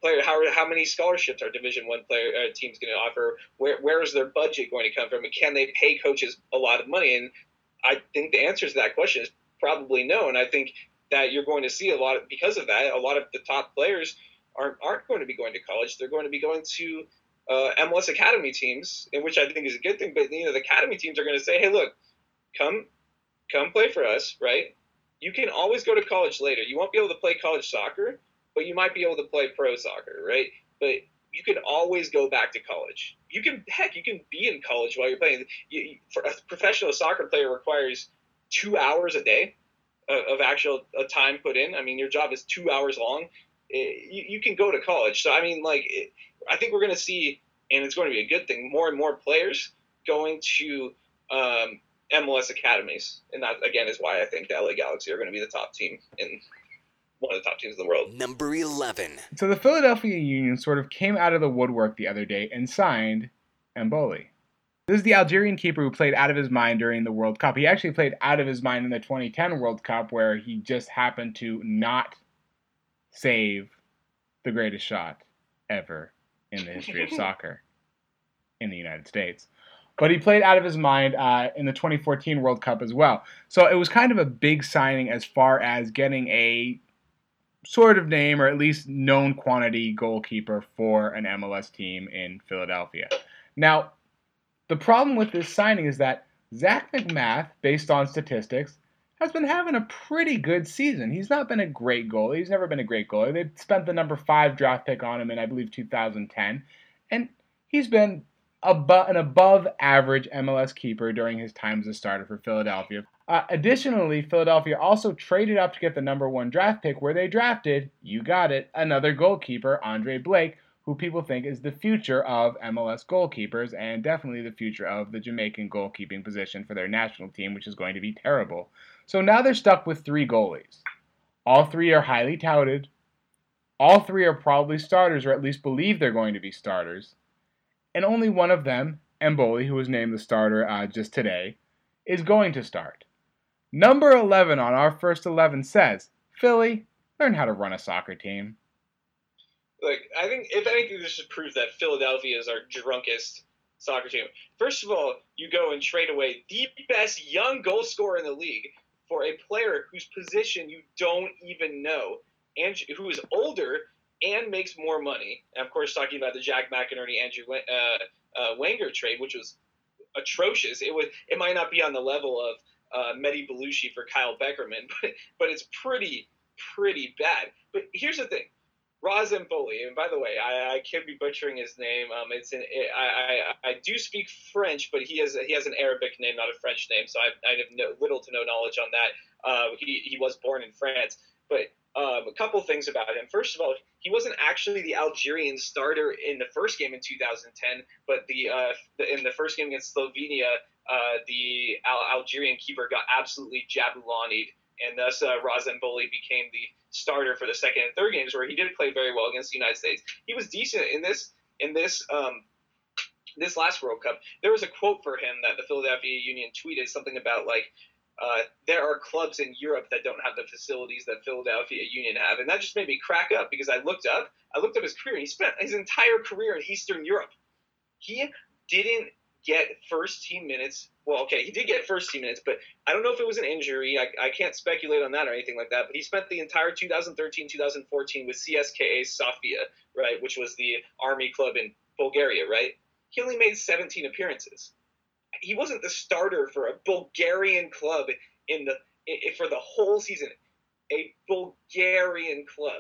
player, how many scholarships are Division I teams going to offer? Where is their budget going to come from? And can they pay coaches a lot of money? And I think the answer to that question is probably no. And I think that you're going to see because of that, a lot of the top players aren't going to be going to college. They're going to be going to MLS academy teams, which I think is a good thing. But the academy teams are going to say, hey, look, come play for us, right? You can always go to college later. You won't be able to play college soccer, but you might be able to play pro soccer, right? But you can always go back to college. You can be in college while you're playing. For a professional soccer player requires 2 hours a day of actual time put in. I mean, your job is 2 hours long. You can go to college. So, I mean, I think we're going to see, and it's going to be a good thing, more and more players going to MLS academies. And that, again, is why I think the LA Galaxy are going to be the top team in one of the top teams in the world. Number 11. So the Philadelphia Union sort of came out of the woodwork the other day and signed Mboli. This is the Algerian keeper who played out of his mind during the World Cup. He actually played out of his mind in the 2010 World Cup, where he just happened to not save the greatest shot ever in the history of soccer in the United States. But he played out of his mind in the 2014 World Cup as well. So it was kind of a big signing as far as getting a sort of name, or at least known quantity, goalkeeper for an MLS team in Philadelphia. Now, the problem with this signing is that Zach McMath, based on statistics, has been having a pretty good season. He's not been a great goalie. He's never been a great goalie. They spent the number 5 draft pick on him in, I believe, 2010. And he's been an above-average MLS keeper during his time as a starter for Philadelphia. Additionally, Philadelphia also traded up to get the number 1 draft pick, where they drafted, you got it, another goalkeeper, Andre Blake, who people think is the future of MLS goalkeepers and definitely the future of the Jamaican goalkeeping position for their national team, which is going to be terrible. So now they're stuck with 3 goalies. All 3 are highly touted. All 3 are probably starters, or at least believe they're going to be starters. And only one of them, Mboli, who was named the starter just today, is going to start. Number 11 on our first 11 says, Philly, learn how to run a soccer team. Look, I think, if anything, this just proves that Philadelphia is our drunkest soccer team. First of all, you go and trade away the best young goal scorer in the league for a player whose position you don't even know, and who is older and makes more money. And of course, talking about the Jack McInerney, Andrew Wenger trade, which was atrocious. It might not be on the level of Mehdi Belushi for Kyle Beckerman, but it's pretty bad. But here's the thing. Raz Mboli, and by the way, I could be butchering his name. I do speak French, but he has an Arabic name, not a French name, so I have little to no knowledge on that. He was born in France, but a couple things about him. First of all, he wasn't actually the Algerian starter in the first game in 2010, but in the first game against Slovenia, the Algerian keeper got absolutely Jabulani'd, and thus Raz Mboli became the starter for the second and third games, where he did play very well against the United States. He was decent in this last World Cup. There was a quote for him that the Philadelphia Union tweeted, something about there are clubs in Europe that don't have the facilities that Philadelphia Union have, and that just made me crack up, because I looked up his career, and he spent his entire career in Eastern Europe. He didn't get first team minutes. Well, okay, he did get first team minutes, but I don't know if it was an injury. I can't speculate on that or anything like that, but he spent the entire 2013-2014 with CSKA Sofia, right, which was the army club in Bulgaria, right? He only made 17 appearances. He wasn't the starter for a Bulgarian club for the whole season. A Bulgarian club.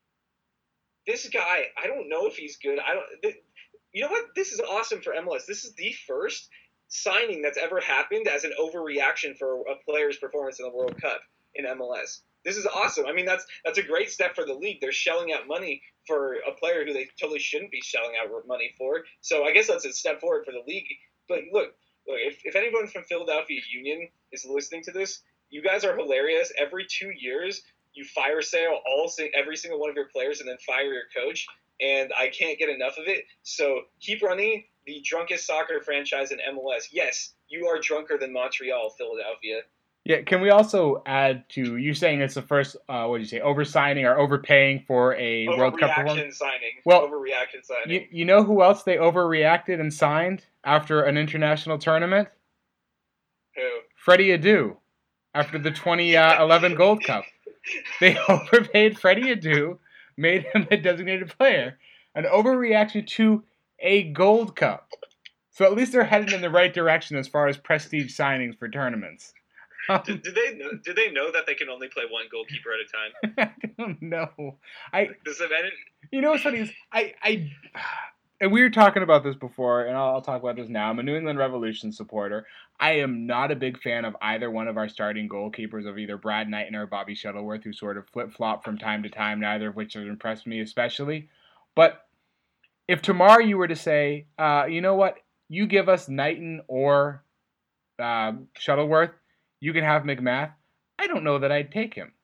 This guy, I don't know if he's good. You know what? This is awesome for MLS. This is the first signing that's ever happened as an overreaction for a player's performance in the World Cup in MLS. This is awesome. I mean, that's a great step for the league. They're shelling out money for a player who they totally shouldn't be shelling out money for. So I guess that's a step forward for the league. But look, if anyone from Philadelphia Union is listening to this, you guys are hilarious. Every 2 years, you fire sale every single one of your players and then fire your coach. And I can't get enough of it. So keep running the drunkest soccer franchise in MLS. Yes, you are drunker than Montreal, Philadelphia. Yeah, can we also add to you saying it's the first, what did you say, oversigning or overpaying for a World Cup performance? Overreaction signing. You know who else they overreacted and signed after an international tournament? Who? Freddie Adu, after the 2011 Gold Cup. They overpaid Freddie Adu, made him a designated player, an overreaction to a Gold Cup. So at least they're headed in the right direction as far as prestige signings for tournaments. Do they know that they can only play one goalkeeper at a time? I don't know. You know what's funny is and we were talking about this before, and I'll talk about this now. I'm a New England Revolution supporter. I am not a big fan of either one of our starting goalkeepers, of either Brad Knighton or Bobby Shuttleworth, who sort of flip-flop from time to time, neither of which has impressed me especially. But if tomorrow you were to say, you know what, you give us Knighton or Shuttleworth, you can have McMath, I don't know that I'd take him.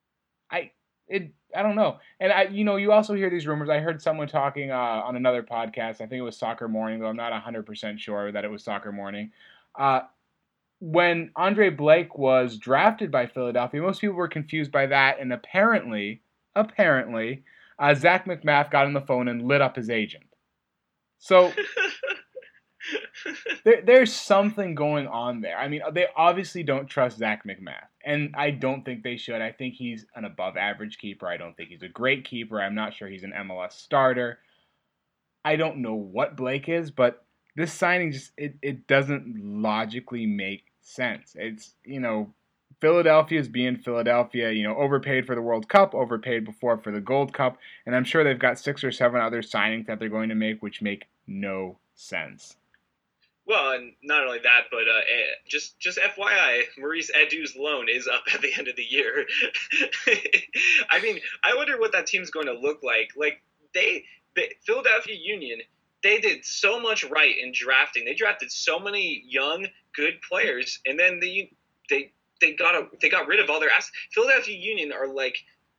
I don't know. And you also hear these rumors. I heard someone talking on another podcast. I think it was Soccer Morning, though I'm not 100% sure that it was Soccer Morning. When Andre Blake was drafted by Philadelphia, most people were confused by that, and apparently, Zach McMath got on the phone and lit up his agent. So there's something going on there. I mean, they obviously don't trust Zach McMath, and I don't think they should. I think he's an above-average keeper. I don't think he's a great keeper. I'm not sure he's an MLS starter. I don't know what Blake is, but this signing just it doesn't logically make sense. It's, Philadelphia's being Philadelphia, overpaid for the World Cup, overpaid before for the Gold Cup, and I'm sure they've got 6 or 7 other signings that they're going to make which make no sense. Well, and not only that, but just FYI, Maurice Edu's loan is up at the end of the year. I mean, I wonder what that team's going to look like. Like, the Philadelphia Union, they did so much right in drafting. They drafted so many young, good players, and then they got rid of all their assets. Philadelphia Union are like,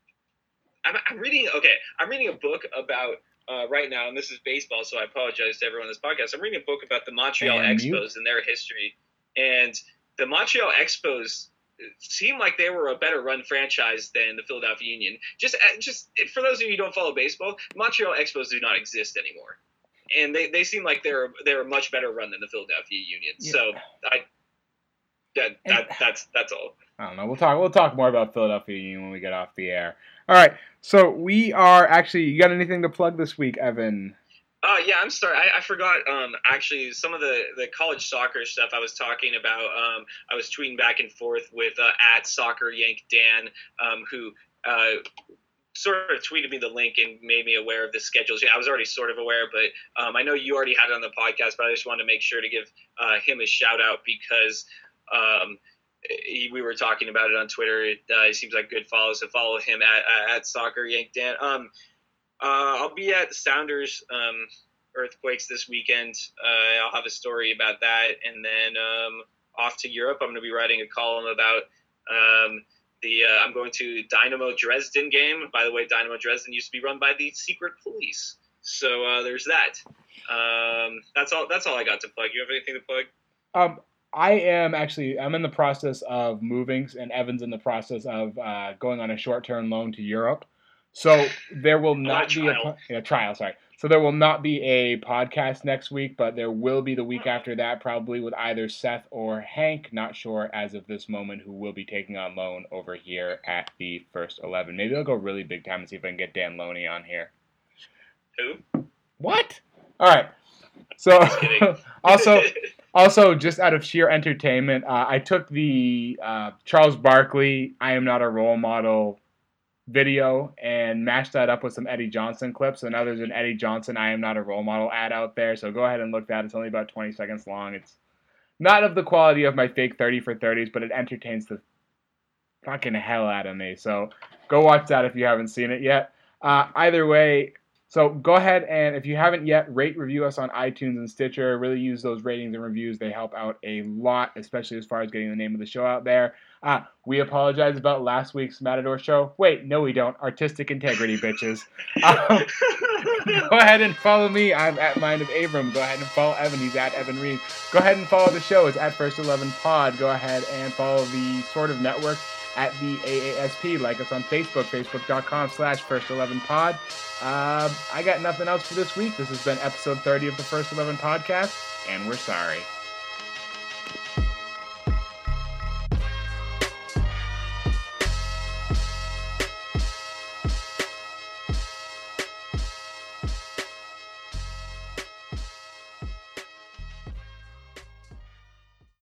I'm reading a book about. Right now, and this is baseball, so I apologize to everyone on this podcast. I'm reading a book about the Montreal Expos and their history, and the Montreal Expos seem like they were a better run franchise than the Philadelphia Union. Just for those of you who don't follow baseball, Montreal Expos do not exist anymore, and they seem like they're a much better run than the Philadelphia Union. Yeah. So that's all. I don't know. We'll talk more about Philadelphia Union when we get off the air. All right. So we are actually. You got anything to plug this week, Evan? Yeah, I'm sorry. I forgot. Actually, some of the college soccer stuff I was talking about. I was tweeting back and forth with @SoccerYankDan, who sort of tweeted me the link and made me aware of the schedules. Yeah, I was already sort of aware, but I know you already had it on the podcast. But I just wanted to make sure to give him a shout out because. We were talking about it on Twitter. It seems like a good follow, so follow him at @SoccerYankDan. I'll be at the Sounders Earthquakes this weekend. I'll have a story about that, and then off to Europe. I'm going to be writing a column about I'm going to Dynamo Dresden game. By the way, Dynamo Dresden used to be run by the secret police, so there's that. That's all I got to plug. You have anything to plug? I'm in the process of moving, and Evan's in the process of going on a short-term loan to Europe. So there will not be a trial. So there will not be a podcast next week, but there will be the week after that, probably with either Seth or Hank. Not sure as of this moment who will be taking on loan over here at the First 11. Maybe I'll go really big time and see if I can get Dan Loney on here. Who? What? All right. So also, just out of sheer entertainment, I took the Charles Barkley "I Am Not a Role Model" video and mashed that up with some Eddie Johnson clips. So now there's an Eddie Johnson "I Am Not a Role Model" ad out there. So go ahead and look that. It's only about 20 seconds long. It's not of the quality of my fake 30 for 30s, but it entertains the fucking hell out of me. So go watch that if you haven't seen it yet. Either way, So go ahead and if you haven't yet, review us on iTunes and Stitcher. Really use those ratings and reviews. They help out a lot, especially as far as getting the name of the show out there. We apologize about last week's Matador show. Wait, no we don't. Artistic integrity, bitches. Go ahead and follow me. I'm at Mind of Abram. Go ahead and follow Evan. He's at Evan Reed. Go ahead and follow the show. It's at First 11 Pod. Go ahead and follow the Sort of Network at the AASP. Like us on Facebook, facebook.com/First 11 Pod. I got nothing else for this week. This has been episode 30 of the First 11 Podcast, and we're sorry.